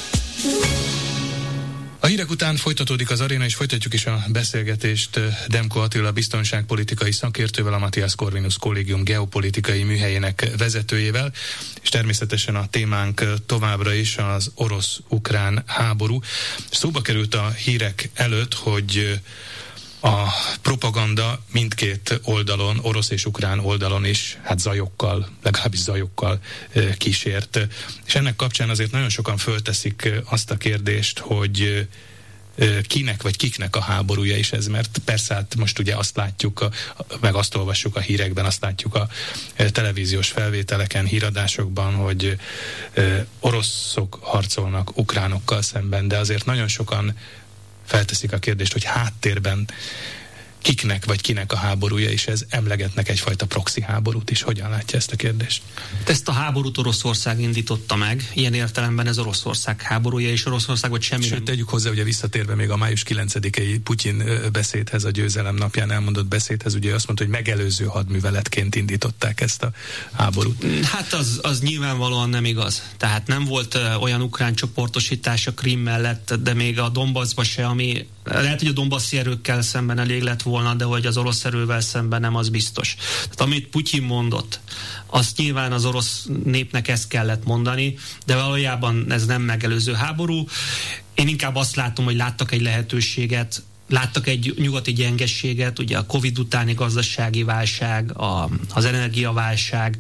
A hírek után folytatódik az Aréna, és folytatjuk is a beszélgetést Demko Attila biztonságpolitikai szakértővel, a Matthias Corvinus Kollégium geopolitikai műhelyének vezetőjével, és természetesen a témánk továbbra is az orosz-ukrán háború. Szóba került a hírek előtt, hogy a propaganda mindkét oldalon, orosz és ukrán oldalon is, hát zajokkal, legalábbis zajokkal kísért. És ennek kapcsán azért nagyon sokan fölteszik azt a kérdést, hogy kinek vagy kiknek a háborúja is ez, mert persze hát most ugye azt látjuk, meg azt olvassuk a hírekben, azt látjuk a televíziós felvételeken, híradásokban, hogy oroszok harcolnak ukránokkal szemben, de azért nagyon sokan felteszik a kérdést, hogy háttérben kiknek vagy kinek a háborúja, és ez emlegetnek egyfajta proxy háborút is. Hogyan látja ezt a kérdést? Ezt a háborút Oroszország indította meg, ilyen értelemben ez Oroszország háborúja, és Oroszországot semmi Sőt, nem... tegyük hozzá, ugye visszatérve még a május kilencedikei Putyin beszédhez, a győzelem napján elmondott beszédhez, ugye azt mondta, hogy megelőző hadműveletként indították ezt a háborút. Hát az, az nyilvánvalóan nem igaz. Tehát nem volt olyan ukrán csoportosítás a Krím mellett, de még a Donbassban se, ami lehet, hogy a donbasszi erőkkel szemben elég lett volna, de hogy az orosz erővel szemben nem, az biztos. Tehát amit Putyin mondott, azt nyilván az orosz népnek ezt kellett mondani, de valójában ez nem megelőző háború. Én inkább azt látom, hogy láttak egy lehetőséget, láttak egy nyugati gyengességet, ugye a Covid utáni gazdasági válság, a, az energiaválság,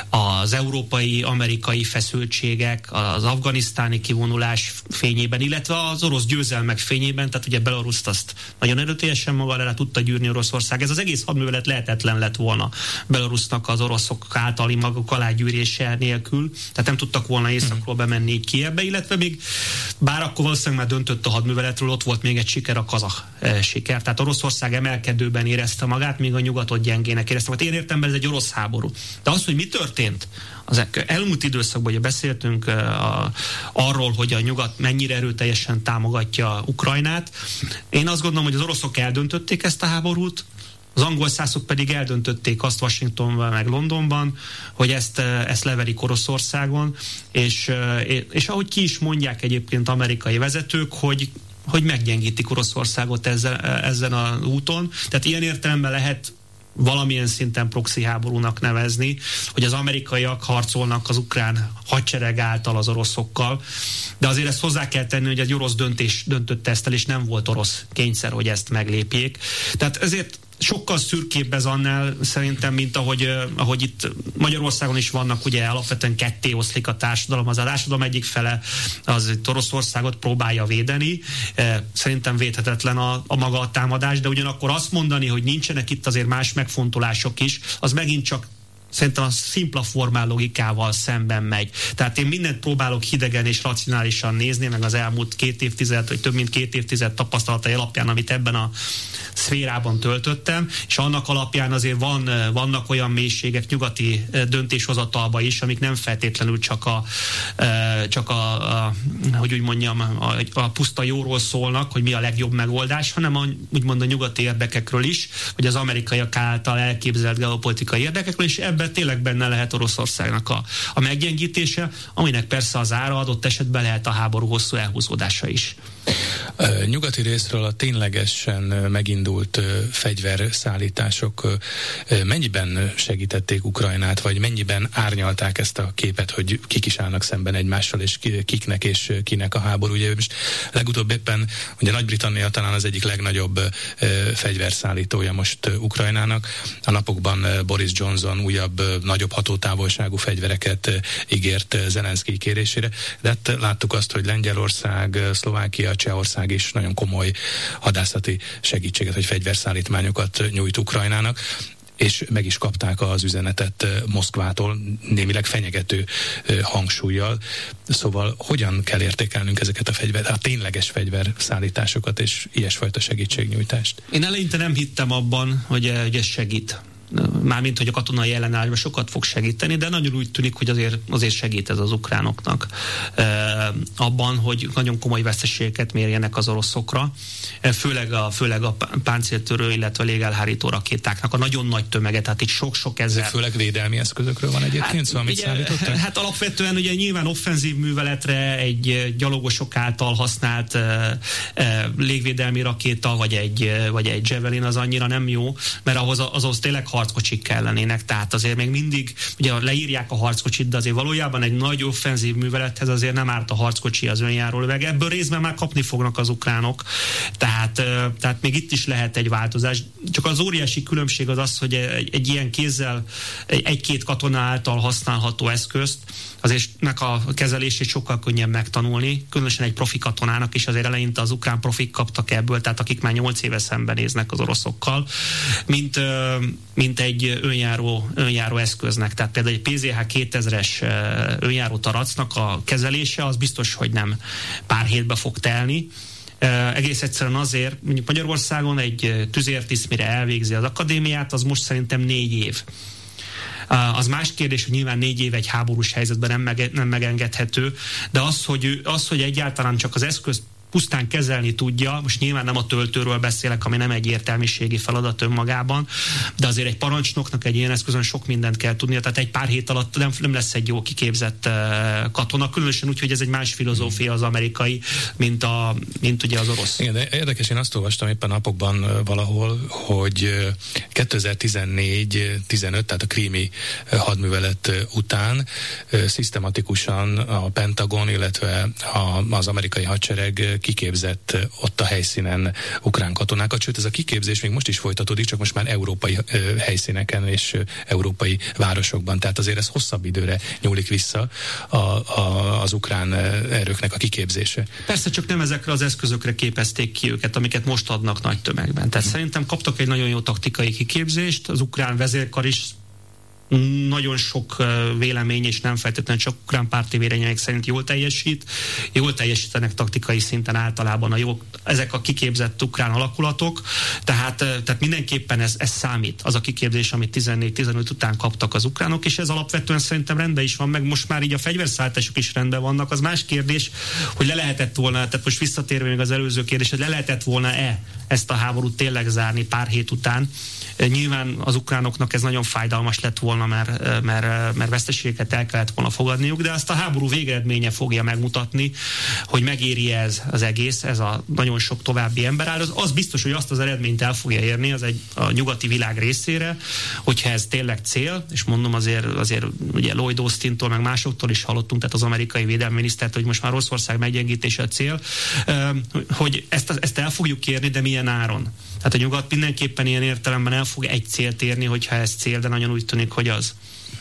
az európai, amerikai feszültségek, az afganisztáni kivonulás fényében, illetve az orosz győzelmek fényében, tehát ugye Belaruszt azt nagyon erőteljesen maga alá tudta gyűrni Oroszország. Ez az egész hadművelet lehetetlen lett volna Belarusnak az oroszok általi maguk alá gyűrése nélkül, tehát nem tudtak volna északról bemenni így Kijevbe, illetve még bár akkor valószínűleg már döntött a hadműveletről, ott volt még egy siker, a kazah siker. Tehát Oroszország emelkedőben érezte magát, míg a nyugatot gyengének érezte magát. Én értem, ez egy orosz háború. De az, hogy mi történt, az elmúlt időszakban, hogy beszéltünk a, arról, hogy a nyugat mennyire erőteljesen támogatja Ukrajnát. Én azt gondolom, hogy az oroszok eldöntötték ezt a háborút, az angol szászok pedig eldöntötték azt Washingtonban meg Londonban, hogy ezt, ezt leverik Oroszországon, és, és ahogy ki is mondják egyébként amerikai vezetők, hogy hogy meggyengítik Oroszországot ezzel, ezen az úton. Tehát ilyen értelemben lehet valamilyen szinten proxy háborúnak nevezni, hogy az amerikaiak harcolnak az ukrán hadsereg által az oroszokkal, de azért ezt hozzá kell tenni, hogy egy orosz döntés döntötte ezt el, és nem volt orosz kényszer, hogy ezt meglépjék. Tehát ezért sokkal szürkébb ez annál szerintem, mint ahogy, ahogy itt Magyarországon is vannak, ugye alapvetően ketté oszlik a társadalom. Az a társadalom egyik fele az itt Oroszországot próbálja védeni. Szerintem védhetetlen a, a maga a támadás, de ugyanakkor azt mondani, hogy nincsenek itt azért más megfontolások is, az megint csak szerintem a szimpla formál logikával szemben megy. Tehát én mindent próbálok hidegen és racionálisan nézni, meg az elmúlt két évtized, vagy több mint két évtized tapasztalatai alapján, amit ebben a szférában töltöttem, és annak alapján azért van, vannak olyan mélységek nyugati döntéshozatalba is, amik nem feltétlenül csak a, csak a, a hogy úgy mondjam, a, a puszta jóról szólnak, hogy mi a legjobb megoldás, hanem a, úgymond a nyugati érdekekről is, vagy az amerikaiak által elképzelt geopolitikai érdekekről, és ebben tényleg benne lehet Oroszországnak a, a meggyengítése, aminek persze az ára adott esetben lehet a háború hosszú elhúzódása is. Nyugati részről a ténylegesen megindult fegyverszállítások mennyiben segítették Ukrajnát, vagy mennyiben árnyalták ezt a képet, hogy kik is állnak szemben egymással, és kiknek és kinek a háború? Ugye most legutóbb éppen, ugye Nagy-Britannia talán az egyik legnagyobb fegyverszállítója most Ukrajnának. A napokban Boris Johnson újabb, nagyobb hatótávolságú fegyvereket ígért Zelenszkij kérésére, de hát láttuk azt, hogy Lengyelország, Szlovákia, Csehország is nagyon komoly hadászati segítséget, vagy fegyverszállítmányokat nyújt Ukrajnának, és meg is kapták az üzenetet Moszkvától, némileg fenyegető hangsúllyal. Szóval hogyan kell értékelnünk ezeket a fegyver, a tényleges fegyverszállításokat és ilyesfajta segítségnyújtást? Én eleinte nem hittem abban, hogy, hogy ez segít. Mármint, hogy a katonai ellenállásban sokat fog segíteni, de nagyon úgy tűnik, hogy azért, azért segít ez az ukránoknak e, abban, hogy nagyon komoly veszteségeket mérjenek az oroszokra, e, főleg a, főleg a páncéltörő, illetve légelhárító rakétáknak a nagyon nagy tömege, tehát itt sok-sok ezer. Ez főleg védelmi eszközökről van egyébként, hát, szóval mit ugye, szállítottak? Hát alapvetően ugye nyilván offenzív műveletre egy gyalogosok által használt e, e, légvédelmi rakéta, vagy egy, vagy egy Javelin az annyira nem jó, mert ahhoz, azhoz tényleg harckocsik kellenének, tehát azért még mindig, ugye leírják a harckocsit, de azért valójában egy nagy offenzív művelethez azért nem árt a harckocsi, az önjáró löveg. Ebből részben már kapni fognak az ukránok, tehát, tehát még itt is lehet egy változás. Csak az óriási különbség az az, hogy egy, egy ilyen kézzel egy-két katona által használható eszközt, azért nek a kezelését sokkal könnyebb megtanulni, különösen egy profi katonának is, azért eleinte az ukrán profik kaptak ebből, tehát akik már nyolc éve szembenéznek az oroszokkal, mint, mint egy önjáró, önjáró eszköznek. Tehát például egy pé zé há kétezres önjáró taracnak a kezelése, az biztos, hogy nem pár hétbe fog telni. Uh, egész egyszerűen azért, mondjuk Magyarországon egy tüzértiszt, mire elvégzi az akadémiát, az most szerintem négy év. Uh, az más kérdés, hogy nyilván négy év egy háborús helyzetben nem, mege, nem megengedhető, de az hogy, az, hogy egyáltalán csak az eszközt pusztán kezelni tudja, most nyilván nem a töltőről beszélek, ami nem egy értelmiségi feladat önmagában, de azért egy parancsnoknak egy ilyen eszközön sok mindent kell tudnia, tehát egy pár hét alatt nem, nem lesz egy jó kiképzett katona, különösen úgy, hogy ez egy más filozófia az amerikai, mint, a, mint ugye az orosz. Igen, de érdekes, én azt olvastam éppen napokban valahol, hogy kétezer-tizennégy tizenöt, tehát a krími hadművelet után szisztematikusan a Pentagon, illetve a, az amerikai hadsereg kiképzett ott a helyszínen ukrán katonákat, sőt ez a kiképzés még most is folytatódik, csak most már európai helyszíneken és európai városokban, tehát azért ez hosszabb időre nyúlik vissza a, a, az ukrán erőknek a kiképzése. Persze, csak nem ezekre az eszközökre képezték ki őket, amiket most adnak nagy tömegben. Tehát hmm. szerintem kaptak egy nagyon jó taktikai kiképzést, az ukrán vezérkar is nagyon sok vélemény, és nem feltétlenül csak ukrán párti vélemények szerint jól teljesít, jól teljesítenek taktikai szinten általában a jó, ezek a kiképzett ukrán alakulatok, tehát, tehát mindenképpen ez, ez számít, az a kiképzés, amit tizennégy tizenöt után kaptak az ukránok, és ez alapvetően szerintem rendben is van, meg most már így a fegyverszállítások is rendben vannak. Az más kérdés, hogy le lehetett volna, tehát most visszatérve még az előző kérdés, hogy le lehetett volna-e ezt a háborút tényleg zárni pár hét után. Nyilván az ukránoknak ez nagyon fájdalmas lett volna, mert, mert, mert veszteségeket el kellett volna fogadniuk, de azt a háború végeredménye fogja megmutatni, hogy megéri ez az egész, ez a nagyon sok további ember áll. Az, az biztos, hogy azt az eredményt el fogja érni az egy, a nyugati világ részére, hogyha ez tényleg cél, és mondom azért, azért ugye Lloyd Austintól, meg másoktól is hallottunk, tehát az amerikai védelmi minisztert, hogy most már Oroszország meggyengítése a cél, hogy ezt, ezt el fogjuk érni, de milyen áron. Tehát a nyugat mindenképpen ilyen értelemben el fog egy célt érni, hogyha ez cél, de nagyon úgy tűnik, hogy az.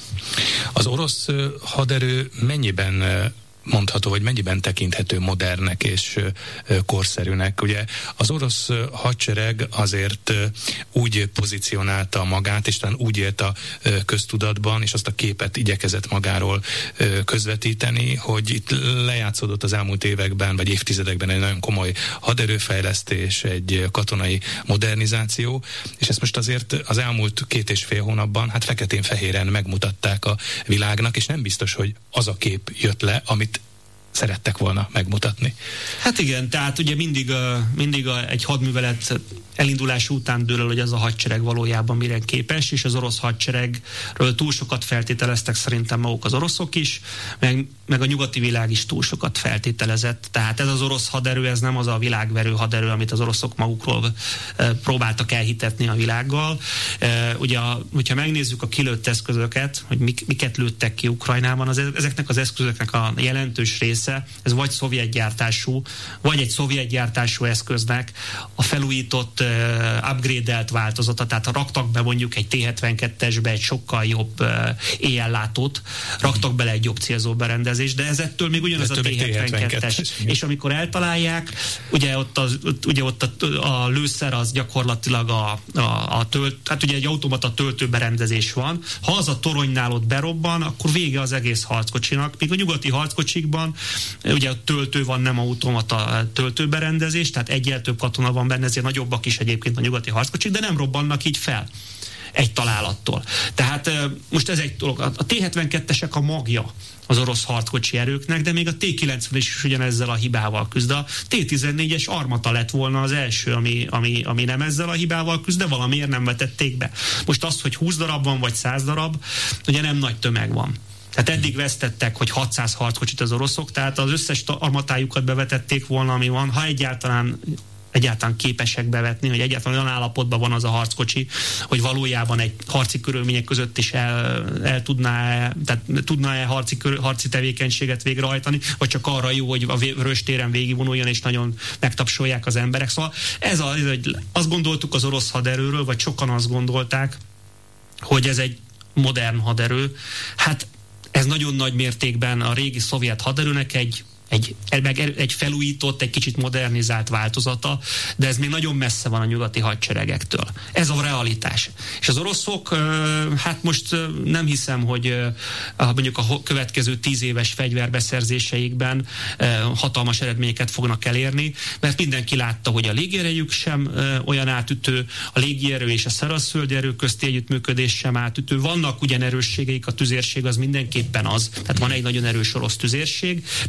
Az orosz haderő mennyiben mondható, hogy mennyiben tekinthető modernnek és korszerűnek? Ugye az orosz hadsereg azért úgy pozícionálta magát, és talán úgy élt a köztudatban, és azt a képet igyekezett magáról közvetíteni, hogy itt lejátszódott az elmúlt években, vagy évtizedekben egy nagyon komoly haderőfejlesztés, egy katonai modernizáció, és ezt most azért az elmúlt két és fél hónapban hát feketén-fehéren megmutatták a világnak, és nem biztos, hogy az a kép jött le, amit szerettek volna megmutatni. Hát igen, tehát ugye mindig, a, mindig a, egy hadművelet elindulás után dől el, hogy ez a hadsereg valójában mire képes, és az orosz hadseregről túl sokat feltételeztek szerintem maguk az oroszok is, meg, meg a nyugati világ is túl sokat feltételezett. Tehát ez az orosz haderő, ez nem az a világverő haderő, amit az oroszok magukról e, próbáltak elhitetni a világgal. E, ugye, a, hogyha megnézzük a kilőtt eszközöket, hogy mik, miket lőttek ki Ukrajnában, az, ezeknek az eszközöknek a jelentős része, ez vagy szovjet gyártású, vagy egy szovjet gyártású eszköznek a felújított upgrade-elt változata, tehát raktak be mondjuk egy té hetvenkettesbe egy sokkal jobb uh, éjjellátót, raktak bele egy jobb célzó berendezést, de ez ettől még ugyanaz a té hetvenkettes. És amikor eltalálják, ugye ott, az, ugye ott a, a lőszer az gyakorlatilag a, a, a tölt, hát ugye egy automata töltőberendezés van, ha az a toronynál ott berobban, akkor vége az egész harckocsinak, míg a nyugati harckocsikban ugye a töltő van, nem automata töltőberendezés, tehát egyel több katona van benne, ezért nagyobbak is egyébként a nyugati harckocsik, de nem robbannak így fel egy találattól. Tehát most ez egy dolog. A té hetvenkettesek a magja az orosz harckocsi erőknek, de még a té kilencven is ugyanezzel a hibával küzd. A té tizennégyes Armata lett volna az első, ami, ami, ami nem ezzel a hibával küzd, de valamiért nem vetették be. Most az, hogy húsz darab van, vagy száz darab, ugye nem nagy tömeg van. Tehát eddig vesztettek, hogy hatszáz harckocsit az oroszok, tehát az összes armatájukat bevetették volna, ami van, ha egyáltalán egyáltalán képesek bevetni, hogy egyáltalán olyan állapotban van az a harckocsi, hogy valójában egy harci körülmények között is el, el tudná, tehát tudná-e harci, harci tevékenységet végrehajtani, vagy csak arra jó, hogy a Vörös téren végigvonuljon, és nagyon megtapsolják az emberek. Szóval ez a, ez egy, azt gondoltuk az orosz haderőről, vagy sokan azt gondolták, hogy ez egy modern haderő. Hát ez nagyon nagy mértékben a régi szovjet haderőnek egy Egy, egy felújított, egy kicsit modernizált változata, de ez még nagyon messze van a nyugati hadseregektől. Ez a realitás. És az oroszok, hát most nem hiszem, hogy mondjuk a következő tíz éves fegyverbeszerzéseikben hatalmas eredményeket fognak elérni, mert mindenki látta, hogy a légierejük sem olyan átütő, a légierő és a szárazföldi erő közti együttműködés sem átütő. Vannak ugyan erősségeik, a tüzérség az mindenképpen az, tehát van egy nagyon erős orosz tüzérség, de gyakorlatilag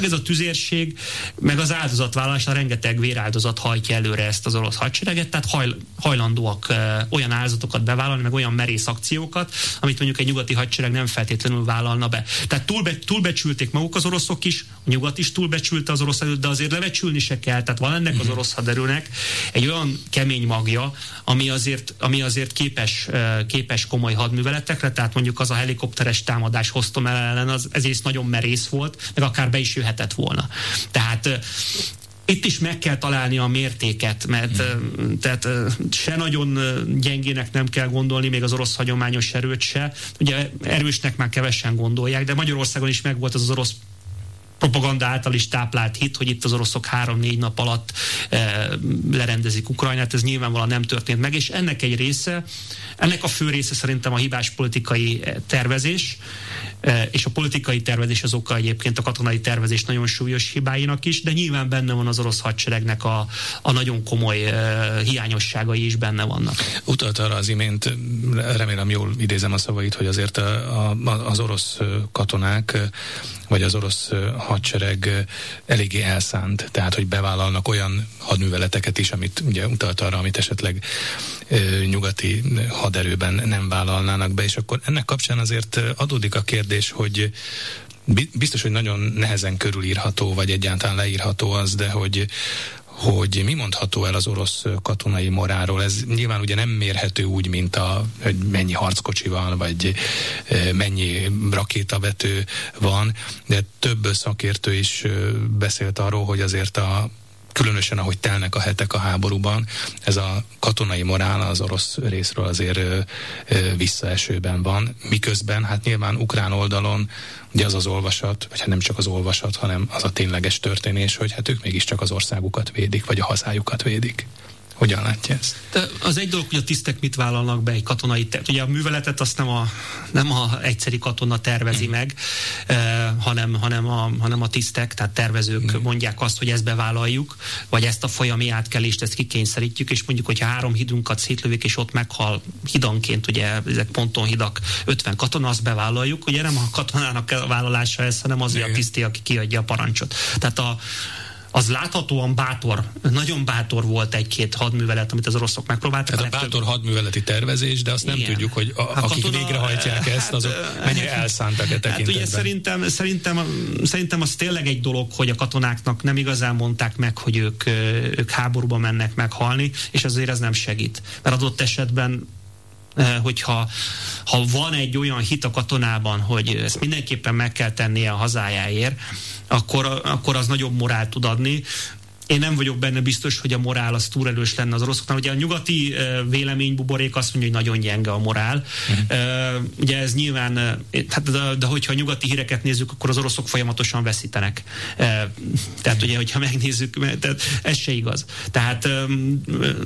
Főleg ez a tüzérség, meg az áldozatvállalás, a rengeteg véráldozat hajtja előre ezt az orosz hadsereget, tehát hajl, hajlandóak e, olyan áldozatokat bevállalni, meg olyan merész akciókat, amit mondjuk egy nyugati hadsereg nem feltétlenül vállalna be. Tehát túlbe, túlbecsülték maguk az oroszok is, a nyugat is túlbecsülte az orosz erőt, de azért lebecsülni se kell, tehát van ennek az orosz haderőnek egy olyan kemény magja, ami azért, ami azért képes, képes komoly hadműveletekre, tehát mondjuk az a helikopteres támadás hoztam el ellen, az ezért nagyon merész volt, meg akár be is jöhetett volna. Tehát itt is meg kell találni a mértéket, mert hmm. tehát se nagyon gyengének nem kell gondolni, még az orosz hagyományos erőt se. Ugye erősnek már kevesen gondolják, de Magyarországon is megvolt az az orosz propaganda által is táplált hit, hogy itt az oroszok három-négy nap alatt e, lerendezik Ukrajnát, ez nyilvánvalóan nem történt meg, és ennek egy része, ennek a fő része szerintem a hibás politikai tervezés, e, és a politikai tervezés az oka egyébként a katonai tervezés nagyon súlyos hibáinak is, de nyilván benne van az orosz hadseregnek a, a nagyon komoly e, hiányosságai is benne vannak. Utalt arra az imént, remélem jól idézem a szavait, hogy azért a, a, az orosz katonák, vagy az orosz hadsereg eléggé elszánt, tehát hogy bevállalnak olyan hadműveleteket is, amit ugye utalt arra, amit esetleg e, nyugati haderőben nem vállalnának be, és akkor ennek kapcsán azért adódik a kérdés, hogy biztos, hogy nagyon nehezen körülírható, vagy egyáltalán leírható az, de hogy hogy mi mondható el az orosz katonai morálról. Ez nyilván ugye nem mérhető úgy, mint a, hogy mennyi harckocsi van, vagy mennyi rakétavető van, de több szakértő is beszélt arról, hogy azért a különösen ahogy telnek a hetek a háborúban, ez a katonai morál az orosz részről azért ö, ö, visszaesőben van, miközben hát nyilván ukrán oldalon ugye az az olvasat, vagy hát nem csak az olvasat, hanem az a tényleges történés, hogy hát ők mégiscsak az országukat védik, vagy a hazájukat védik. Hogyan látja ezt? De az egy dolog, hogy a tisztek mit vállalnak be egy katonai terv. Ugye a műveletet azt nem a, nem a egyszeri katona tervezi mm. meg, eh, hanem, hanem, a, hanem a tisztek, tehát tervezők mm. mondják azt, hogy ezt bevállaljuk, vagy ezt a folyami átkelést, ezt kikényszerítjük, és mondjuk, hogyha három hidunkat szétlövik, és ott meghal hidanként, ugye ezek pontonhidak, ötven katona, azt bevállaljuk. Ugye nem a katonának a vállalása ez, hanem az, hogy a tiszti, aki kiadja a parancsot. Tehát a az láthatóan bátor, nagyon bátor volt egy-két hadművelet, amit az oroszok megpróbáltak. Ez a bátor több... hadműveleti tervezés, de azt nem igen. tudjuk, hogy a, a akik katona, végrehajtják hát, ezt, azok hát, mennyire elszántak e tekintetben. Hát ugye szerintem, szerintem, szerintem az tényleg egy dolog, hogy a katonáknak nem igazán mondták meg, hogy ők, ők háborúba mennek meghalni, és azért ez nem segít. Mert adott esetben hogyha ha van egy olyan hit a katonában, hogy ezt mindenképpen meg kell tennie a hazájáért, akkor, akkor az nagyobb morált tud adni. Én nem vagyok benne biztos, hogy a morál az túl erős lenne az oroszoknál. Ugye a nyugati uh, véleménybuborék azt mondja, hogy nagyon gyenge a morál. Uh-huh. Uh, ugye ez nyilván, hát de, de hogyha a nyugati híreket nézzük, akkor az oroszok folyamatosan veszítenek. Uh, tehát ugye, hogyha megnézzük, tehát ez se igaz. Tehát um,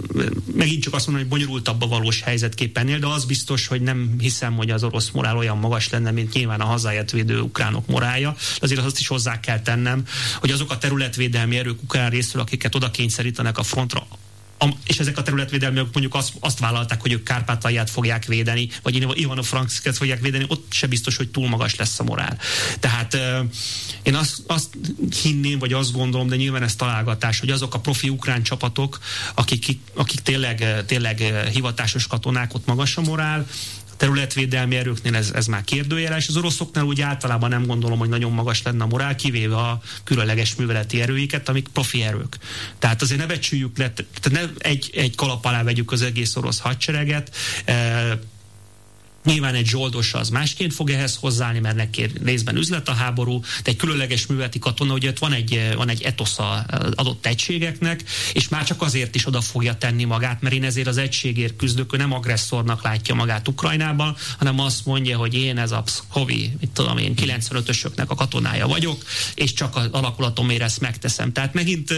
megint csak azt mondom, hogy bonyolultabb a valós helyzetkép ennél, de az biztos, hogy nem hiszem, hogy az orosz morál olyan magas lenne, mint nyilván a hazáját védő ukránok morálja. De azért azt is hozzá kell tennem, hogy azok a területvédelmi erők ukrán részről, akiket oda kényszerítenek a frontra, és ezek a területvédelmiek mondjuk azt, azt vállalták, hogy ők Kárpátalját fogják védeni, vagy Ivano-Frankivsket fogják védeni, ott se biztos, hogy túl magas lesz a morál. Tehát euh, én azt, azt hinném, vagy azt gondolom, de nyilván ez találgatás, hogy azok a profi ukrán csapatok, akik, akik tényleg, tényleg hivatásos katonák, ott magas a morál, területvédelmi erőknél ez, ez már kérdőjeles. Az oroszoknál úgy általában nem gondolom, hogy nagyon magas lenne a morál, kivéve a különleges műveleti erőiket, amik profi erők. Tehát azért ne becsüljük le, tehát ne egy, egy kalap alá vegyük az egész orosz hadsereget. E, Nyilván egy zsoldos az másként fog ehhez hozzáállni, mert neki részben üzlet a háború, de egy különleges műveleti katona, ugye ott van egy, van egy etosza adott egységeknek, és már csak azért is oda fogja tenni magát, mert én ezért az egységért küzdök, ő nem agresszornak látja magát Ukrajnában, hanem azt mondja, hogy én ez a Pszkovi, mit tudom én, kilencvenötösöknek a katonája vagyok, és csak az alakulatomért ezt megteszem. Tehát megint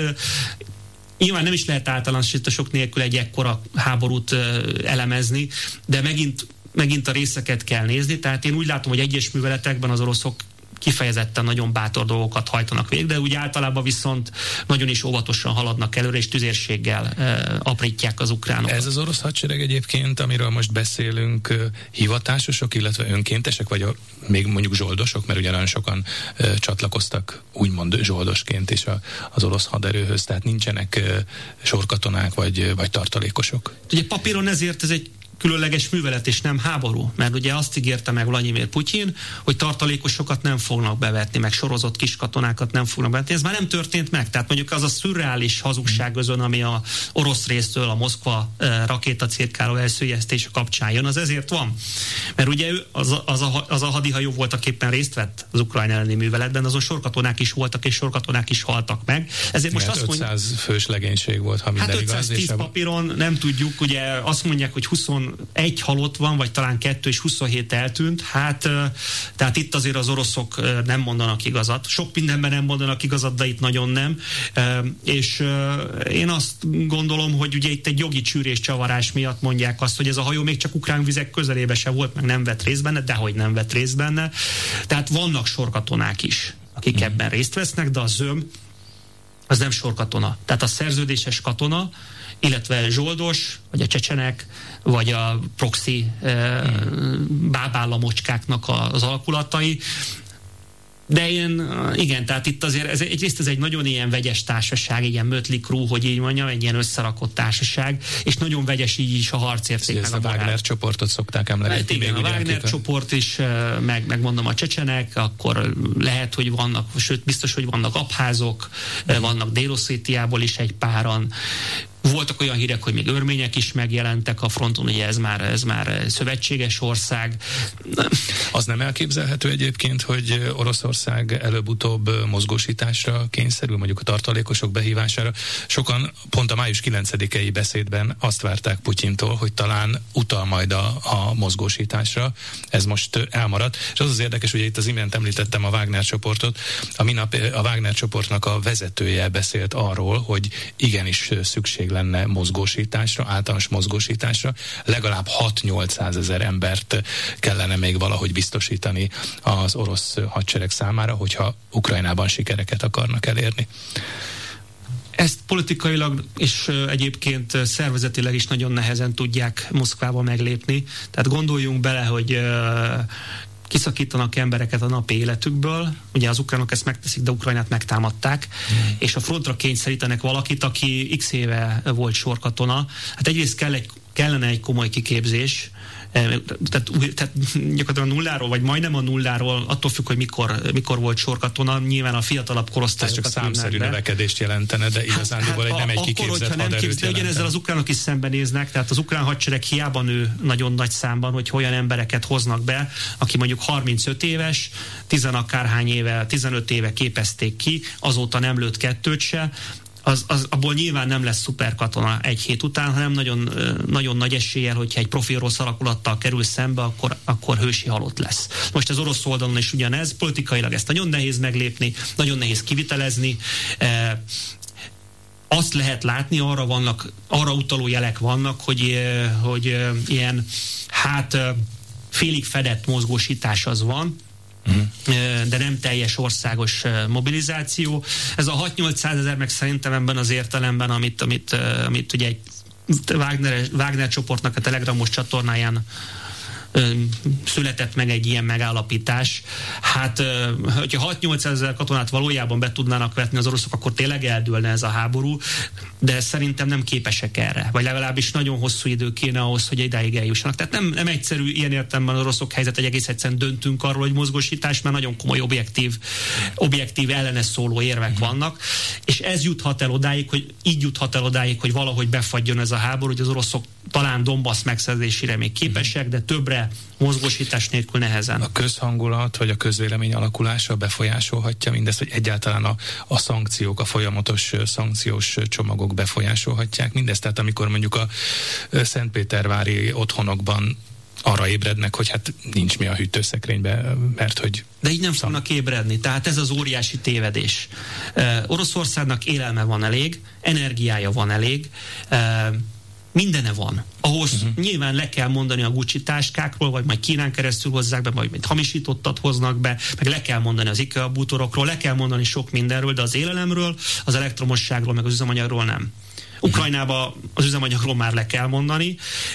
nyilván nem is lehet általánosítások nélkül egy ekkora háborút elemezni, de megint megint a részeket kell nézni, tehát én úgy látom, hogy egyes műveletekben az oroszok kifejezetten nagyon bátor dolgokat hajtanak végre, de úgy általában viszont nagyon is óvatosan haladnak előre, és tüzérséggel uh, aprítják az ukránokat. Ez az orosz hadsereg egyébként, amiről most beszélünk, uh, hivatásosok, illetve önkéntesek, vagy a, még mondjuk zsoldosok, mert ugye nagyon sokan uh, csatlakoztak úgymond zsoldosként is a, az orosz haderőhöz, tehát nincsenek uh, sorkatonák, vagy, vagy tartalékosok. Ugye papíron ezért ez egy különleges művelet és nem háború, mert ugye azt ígérte meg Vladimir Putyin, hogy tartalékosokat nem fognak bevetni, meg sorozott kis katonákat nem fognak bevetni. Ez már nem történt meg. Tehát mondjuk az a szürreális hazugság közön, ami a orosz résztől a Moszkva uh, rakétacirkáló elszőjesztése kapcsán jön, az ezért van. Mert ugye ő, az, a, az, a, az a hadihajó voltak éppen részt vett az ukrán elleni műveletben, azon sorkatonák is voltak, és sorkatonák is haltak meg. Ezért most azt mondjuk, ötszáz fős legénység volt, ha minden hát igaz. ötszáztíz papíron nem tudjuk, ugye azt mondják, hogy huszonegy halott van, vagy talán kettő és huszonhét eltűnt, hát tehát itt azért az oroszok nem mondanak igazat. Sok mindenben nem mondanak igazat, de itt nagyon nem. És én azt gondolom, hogy ugye itt egy jogi csűrés csavarás miatt mondják azt, hogy ez a hajó még csak ukrán vizek közelébe se volt, meg nem vett részt benne, dehogy nem vett részt benne. Tehát vannak sorkatonák is, akik ebben részt vesznek, de a zöm az nem sorkatona. Tehát a szerződéses katona, illetve zsoldos, vagy a csecsenek, vagy a proxy e, bábállamocskáknak az alakulatai. De én, igen, tehát itt azért ez, egyrészt ez egy nagyon ilyen vegyes társaság, ilyen Mötley Crüe, hogy így mondjam, egy ilyen összerakott társaság, és nagyon vegyes így is a harcérték. Ezt a Wagner csoportot szokták emlegetni. Igen, még a Wagner a... csoport is, meg, meg mondom a csecsenek, akkor lehet, hogy vannak, sőt biztos, hogy vannak abházok, mm. vannak Dél-Oszétiából is egy páran. Voltak olyan hírek, hogy még örmények is megjelentek a fronton, ugye ez már, ez már szövetséges ország. Az nem elképzelhető egyébként, hogy Oroszország előbb-utóbb mozgósításra kényszerül, mondjuk a tartalékosok behívására. Sokan pont a május kilencedikei beszédben azt várták Putyintól, hogy talán utal majd a, a mozgósításra. Ez most elmaradt. És az az érdekes, hogy itt az imént említettem a Wagner csoportot. A minap a Wagner csoportnak a vezetője beszélt arról, hogy igenis szükség lenne mozgósításra, általános mozgósításra. Legalább hat-nyolcszázezer embert kellene még valahogy biztosítani az orosz hadsereg számára, hogyha Ukrajnában sikereket akarnak elérni. Ezt politikailag és egyébként szervezetileg is nagyon nehezen tudják Moszkvába meglépni. Tehát gondoljunk bele, hogy kiszakítanak embereket a napi életükből, ugye az ukránok ezt megteszik, de Ukrajnát megtámadták, mm. és a frontra kényszerítenek valakit, aki x éve volt sorkatona. Hát egyrészt kell egy, kellene egy komoly kiképzés, tehát, tehát gyakorlatilag a nulláról, vagy majdnem a nulláról, attól függ, hogy mikor, mikor volt sorkatona, nyilván a fiatalabb korosztályokat. Ez csak számszerű növekedést jelentene, de igazándiból hát, egy nem egy kiképzett haderőt de ugyanezzel az ukránok is szembenéznek, tehát az ukrán hadsereg hiába nő nagyon nagy számban, hogy olyan embereket hoznak be, aki mondjuk harmincöt éves, tizenakárhány éve, tizenöt éve képezték ki, azóta nem lőtt kettőt se, Az, az, abból nyilván nem lesz szuperkatona egy hét után, hanem nagyon, nagyon nagy eséllyel, hogyha egy profi orosz alakulattal kerül szembe, akkor, akkor hősi halott lesz. Most az orosz oldalon is ugyanez, politikailag ezt nagyon nehéz meglépni, nagyon nehéz kivitelezni. E, azt lehet látni, arra vannak, arra utaló jelek vannak, hogy, hogy ilyen hát félig fedett mozgósítás az van, de nem teljes országos mobilizáció. Ez a hat-nyolcszázezer meg szerintem ebben az értelemben, amit, amit, amit ugye egy Wagner, Wagner csoportnak a telegramos csatornáján született meg egy ilyen megállapítás. Hát, hogyha hat-nyolcszázezer katonát valójában be tudnának vetni az oroszok, akkor tényleg eldőlne ez a háború, de szerintem nem képesek erre. Vagy legalábbis nagyon hosszú idő kéne ahhoz, hogy idáig eljussanak. Tehát nem, nem egyszerű ilyen értelemben az oroszok helyzet, hogy egész egyszerűen döntünk arról, hogy mozgósítás, mert nagyon komoly objektív, objektív ellene szóló érvek mm. vannak, és ez juthat el odáig, hogy így juthat el odáig, hogy valahogy befagyjon ez a háború, hogy az oroszok talán Donbass megszerzésére még képesek, de többre mozgósítás nélkül nehezen. A közhangulat vagy a közvélemény alakulása befolyásolhatja mindezt, hogy egyáltalán a, a szankciók, a folyamatos szankciós csomagok befolyásolhatják mindezt. Tehát amikor mondjuk a szentpétervári otthonokban arra ébrednek, hogy hát nincs mi a hűtőszekrényben, mert hogy... De így nem fognak ébredni, tehát ez az óriási tévedés. Uh, Oroszországnak élelme van elég, energiája van elég, uh, mindene van. Ahhoz uh-huh. nyilván le kell mondani a Gucci táskákról, vagy majd Kínán keresztül hozzák be, vagy majd hamisítottat hoznak be, meg le kell mondani az IKEA bútorokról, le kell mondani sok mindenről, de az élelemről, az elektromosságról, meg az üzemanyagról nem. Ukrajnába az üzemanyagról már le kell mondani,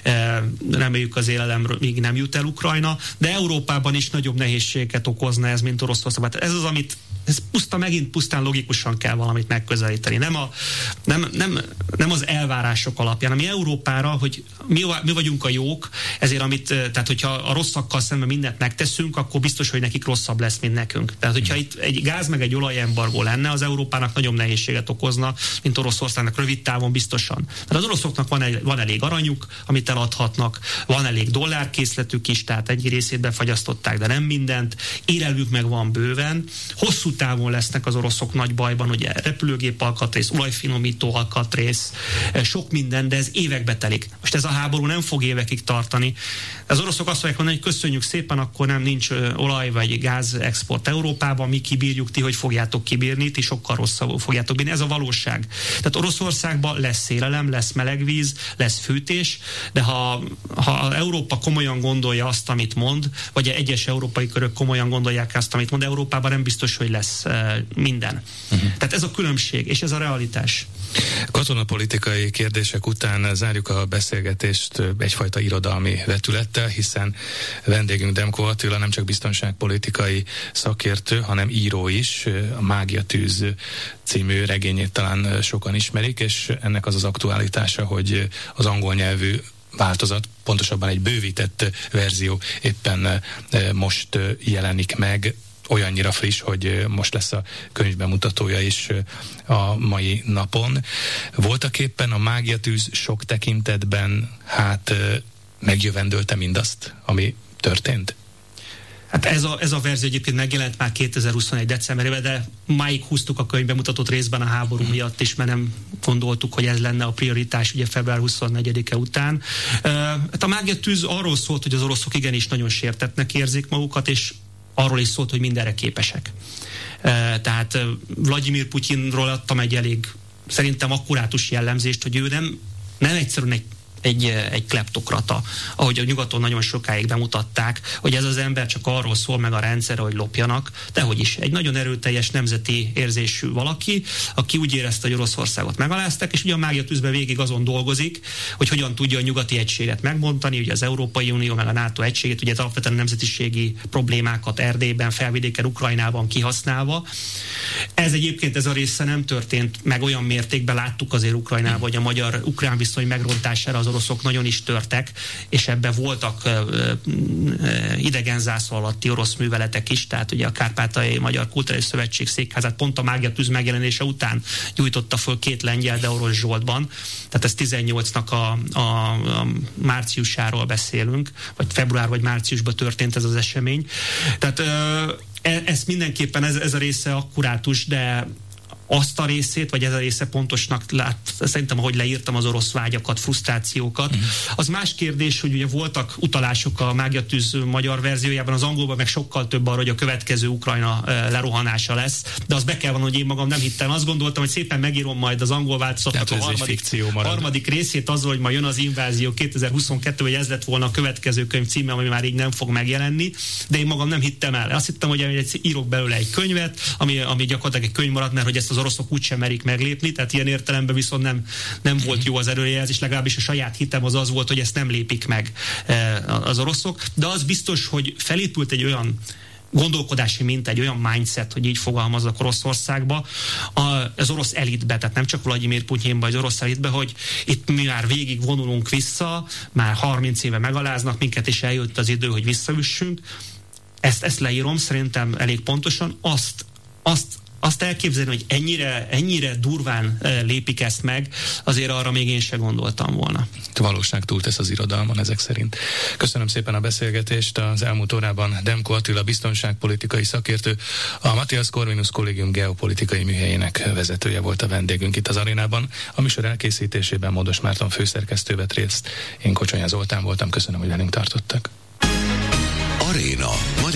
reméljük az élelemről még nem jut el Ukrajna, de Európában is nagyobb nehézségeket okozna ez, mint Oroszországban. Ez az, amit ez puszta, megint pusztán logikusan kell valamit megközelíteni. Nem, a, nem, nem, nem az elvárások alapján, ami Európára, hogy mi, mi vagyunk a jók, ezért amit, tehát hogyha a rosszakkal szemben mindent megteszünk, akkor biztos, hogy nekik rosszabb lesz, mint nekünk. Tehát hogyha itt egy gáz meg egy olajembargó lenne, az Európának nagyobb nehézséget okozna, mint Oroszországnak rövid távon biztosan. Tehát az oroszoknak van, egy, van elég aranyuk, amit eladhatnak, van elég dollárkészletük is, tehát egy részét befagyasztották, de nem mindent. Élelmük meg van bőven. Hosszú távon lesznek az oroszok nagy bajban, ugye repülőgép alkatrész, olajfinomító alkatrész, sok minden, de ez évekbe telik. Most ez a háború nem fog évekig tartani. Az oroszok azt mondják, hogy köszönjük szépen, akkor nem nincs olaj vagy gáz export Európában, mi kibírjuk, ti hogy fogjátok kibírni, ti sokkal rosszabbul fogjátok bírni. Ez a valóság. Tehát Oroszországban lesz szélelem, lesz melegvíz, lesz fűtés, de ha, ha Európa komolyan gondolja azt, amit mond, vagy egyes európai körök komolyan gondolják azt, amit mond, Európában nem biztos, hogy lesz minden. Uh-huh. Tehát ez a különbség, és ez a realitás. Katonapolitikai kérdések után zárjuk a beszélgetést egyfajta irodalmi vetülettel, hiszen vendégünk Demko Attila nem csak biztonságpolitikai szakértő, hanem író is. A Mágiatűz című regényét talán sokan ismerik, és ennek az az aktualitása, hogy az angol nyelvű változat, pontosabban egy bővített verzió éppen most jelenik meg, olyannyira friss, hogy most lesz a könyv bemutatója is a mai napon. Voltak éppen a Mágiatűz sok tekintetben hát megjövendölte mindazt, ami történt? Hát ez a, ez a verzió egyébként megjelent már kétezer-huszonegy decemberében, de máig húztuk a könyv bemutatott részben a háború miatt is, mert nem gondoltuk, hogy ez lenne a prioritás ugye február huszonnegyedike után. Hát a Mágiatűz arról szólt, hogy az oroszok igenis nagyon sértettnek érzik magukat, és arról is szólt, hogy mindenre képesek. Tehát Vladimir Putyinról adtam egy elég, szerintem akkurátus jellemzést, hogy ő nem, nem egyszerűen egy Egy, egy kleptokrata, ahogy a nyugaton nagyon sokáig bemutatták, hogy ez az ember csak arról szól meg a rendszerre, hogy lopjanak, de hogy is egy nagyon erőteljes nemzeti érzésű valaki, aki úgy érezte, hogy Oroszországot megalázták, és ugye a Mágiatűzben végig azon dolgozik, hogy hogyan tudja a nyugati egységet megbontani, ugye az Európai Unió meg a NATO egységét, ugye alapvetően nemzetiségi problémákat Erdélyben, felvidéken, Ukrajnában kihasználva. Ez egyébként ez a része nem történt meg olyan mértékben, láttuk azért Ukrajnában, hogy a magyar-ukrán viszony megrontására az oroszok nagyon is törtek, és ebben voltak uh, uh, idegen zászló alatti orosz műveletek is, tehát ugye a Kárpátaljai Magyar Kulturális Szövetség székházát pont a Mágiatűz megjelenése után gyújtotta föl két lengyel, de orosz zsoltban, tehát ez tizennyolcnak a, a, a márciusáról beszélünk, vagy február vagy márciusban történt ez az esemény. Tehát uh, e, ez mindenképpen, ez, ez a része akkurátus, de azt a részét, vagy ez a része pontosnak lát, szerintem, ahogy leírtam az orosz vágyakat, frusztrációkat. Uh-huh. Az más kérdés, hogy ugye voltak utalások a Mágiatűz magyar verziójában, az angolban meg sokkal több arra, hogy a következő Ukrajna lerohanása lesz, de az be kell van, hogy én magam nem hittem. Azt gondoltam, hogy szépen megírom majd az angol változatnak a harmadik, harmadik részét azzal, hogy majd jön az invázió kétezer-huszonkettő, hogy ez lett volna a következő könyv címe, ami már így nem fog megjelenni, de én magam nem hittem el. Azt hittem, hogy egy, írok belőle egy könyvet, ami, ami gyakorlatilag egy könyv maradt, mert hogy ezt az oroszok úgysem merik meglépni, tehát ilyen értelemben viszont nem, nem volt jó az erőjelzés, legalábbis a saját hitem az az volt, hogy ezt nem lépik meg az oroszok, de az biztos, hogy felépült egy olyan gondolkodási minta, egy olyan mindset, hogy így fogalmazok Oroszországba, az orosz elitbe, tehát nem csak Vladimir Putyinba, az orosz elitbe, hogy itt mi már végig vonulunk vissza, már harminc éve megaláznak minket, és eljött az idő, hogy visszaüssünk. Ezt, ezt leírom szerintem elég pontosan, azt, azt Azt elképzelni, hogy ennyire, ennyire durván lépik ezt meg, azért arra még én se gondoltam volna. A valóság túltesz az irodalman ezek szerint. Köszönöm szépen a beszélgetést. Az elmúlt órában Demko Attila biztonságpolitikai szakértő, a Matthias Corvinus Kollégium geopolitikai műhelyének vezetője volt a vendégünk itt az arénában. A műsor elkészítésében Módos Márton főszerkesztő vett részt. Én Kocsonya Zoltán voltam. Köszönöm, hogy velünk tartottak. Aréna.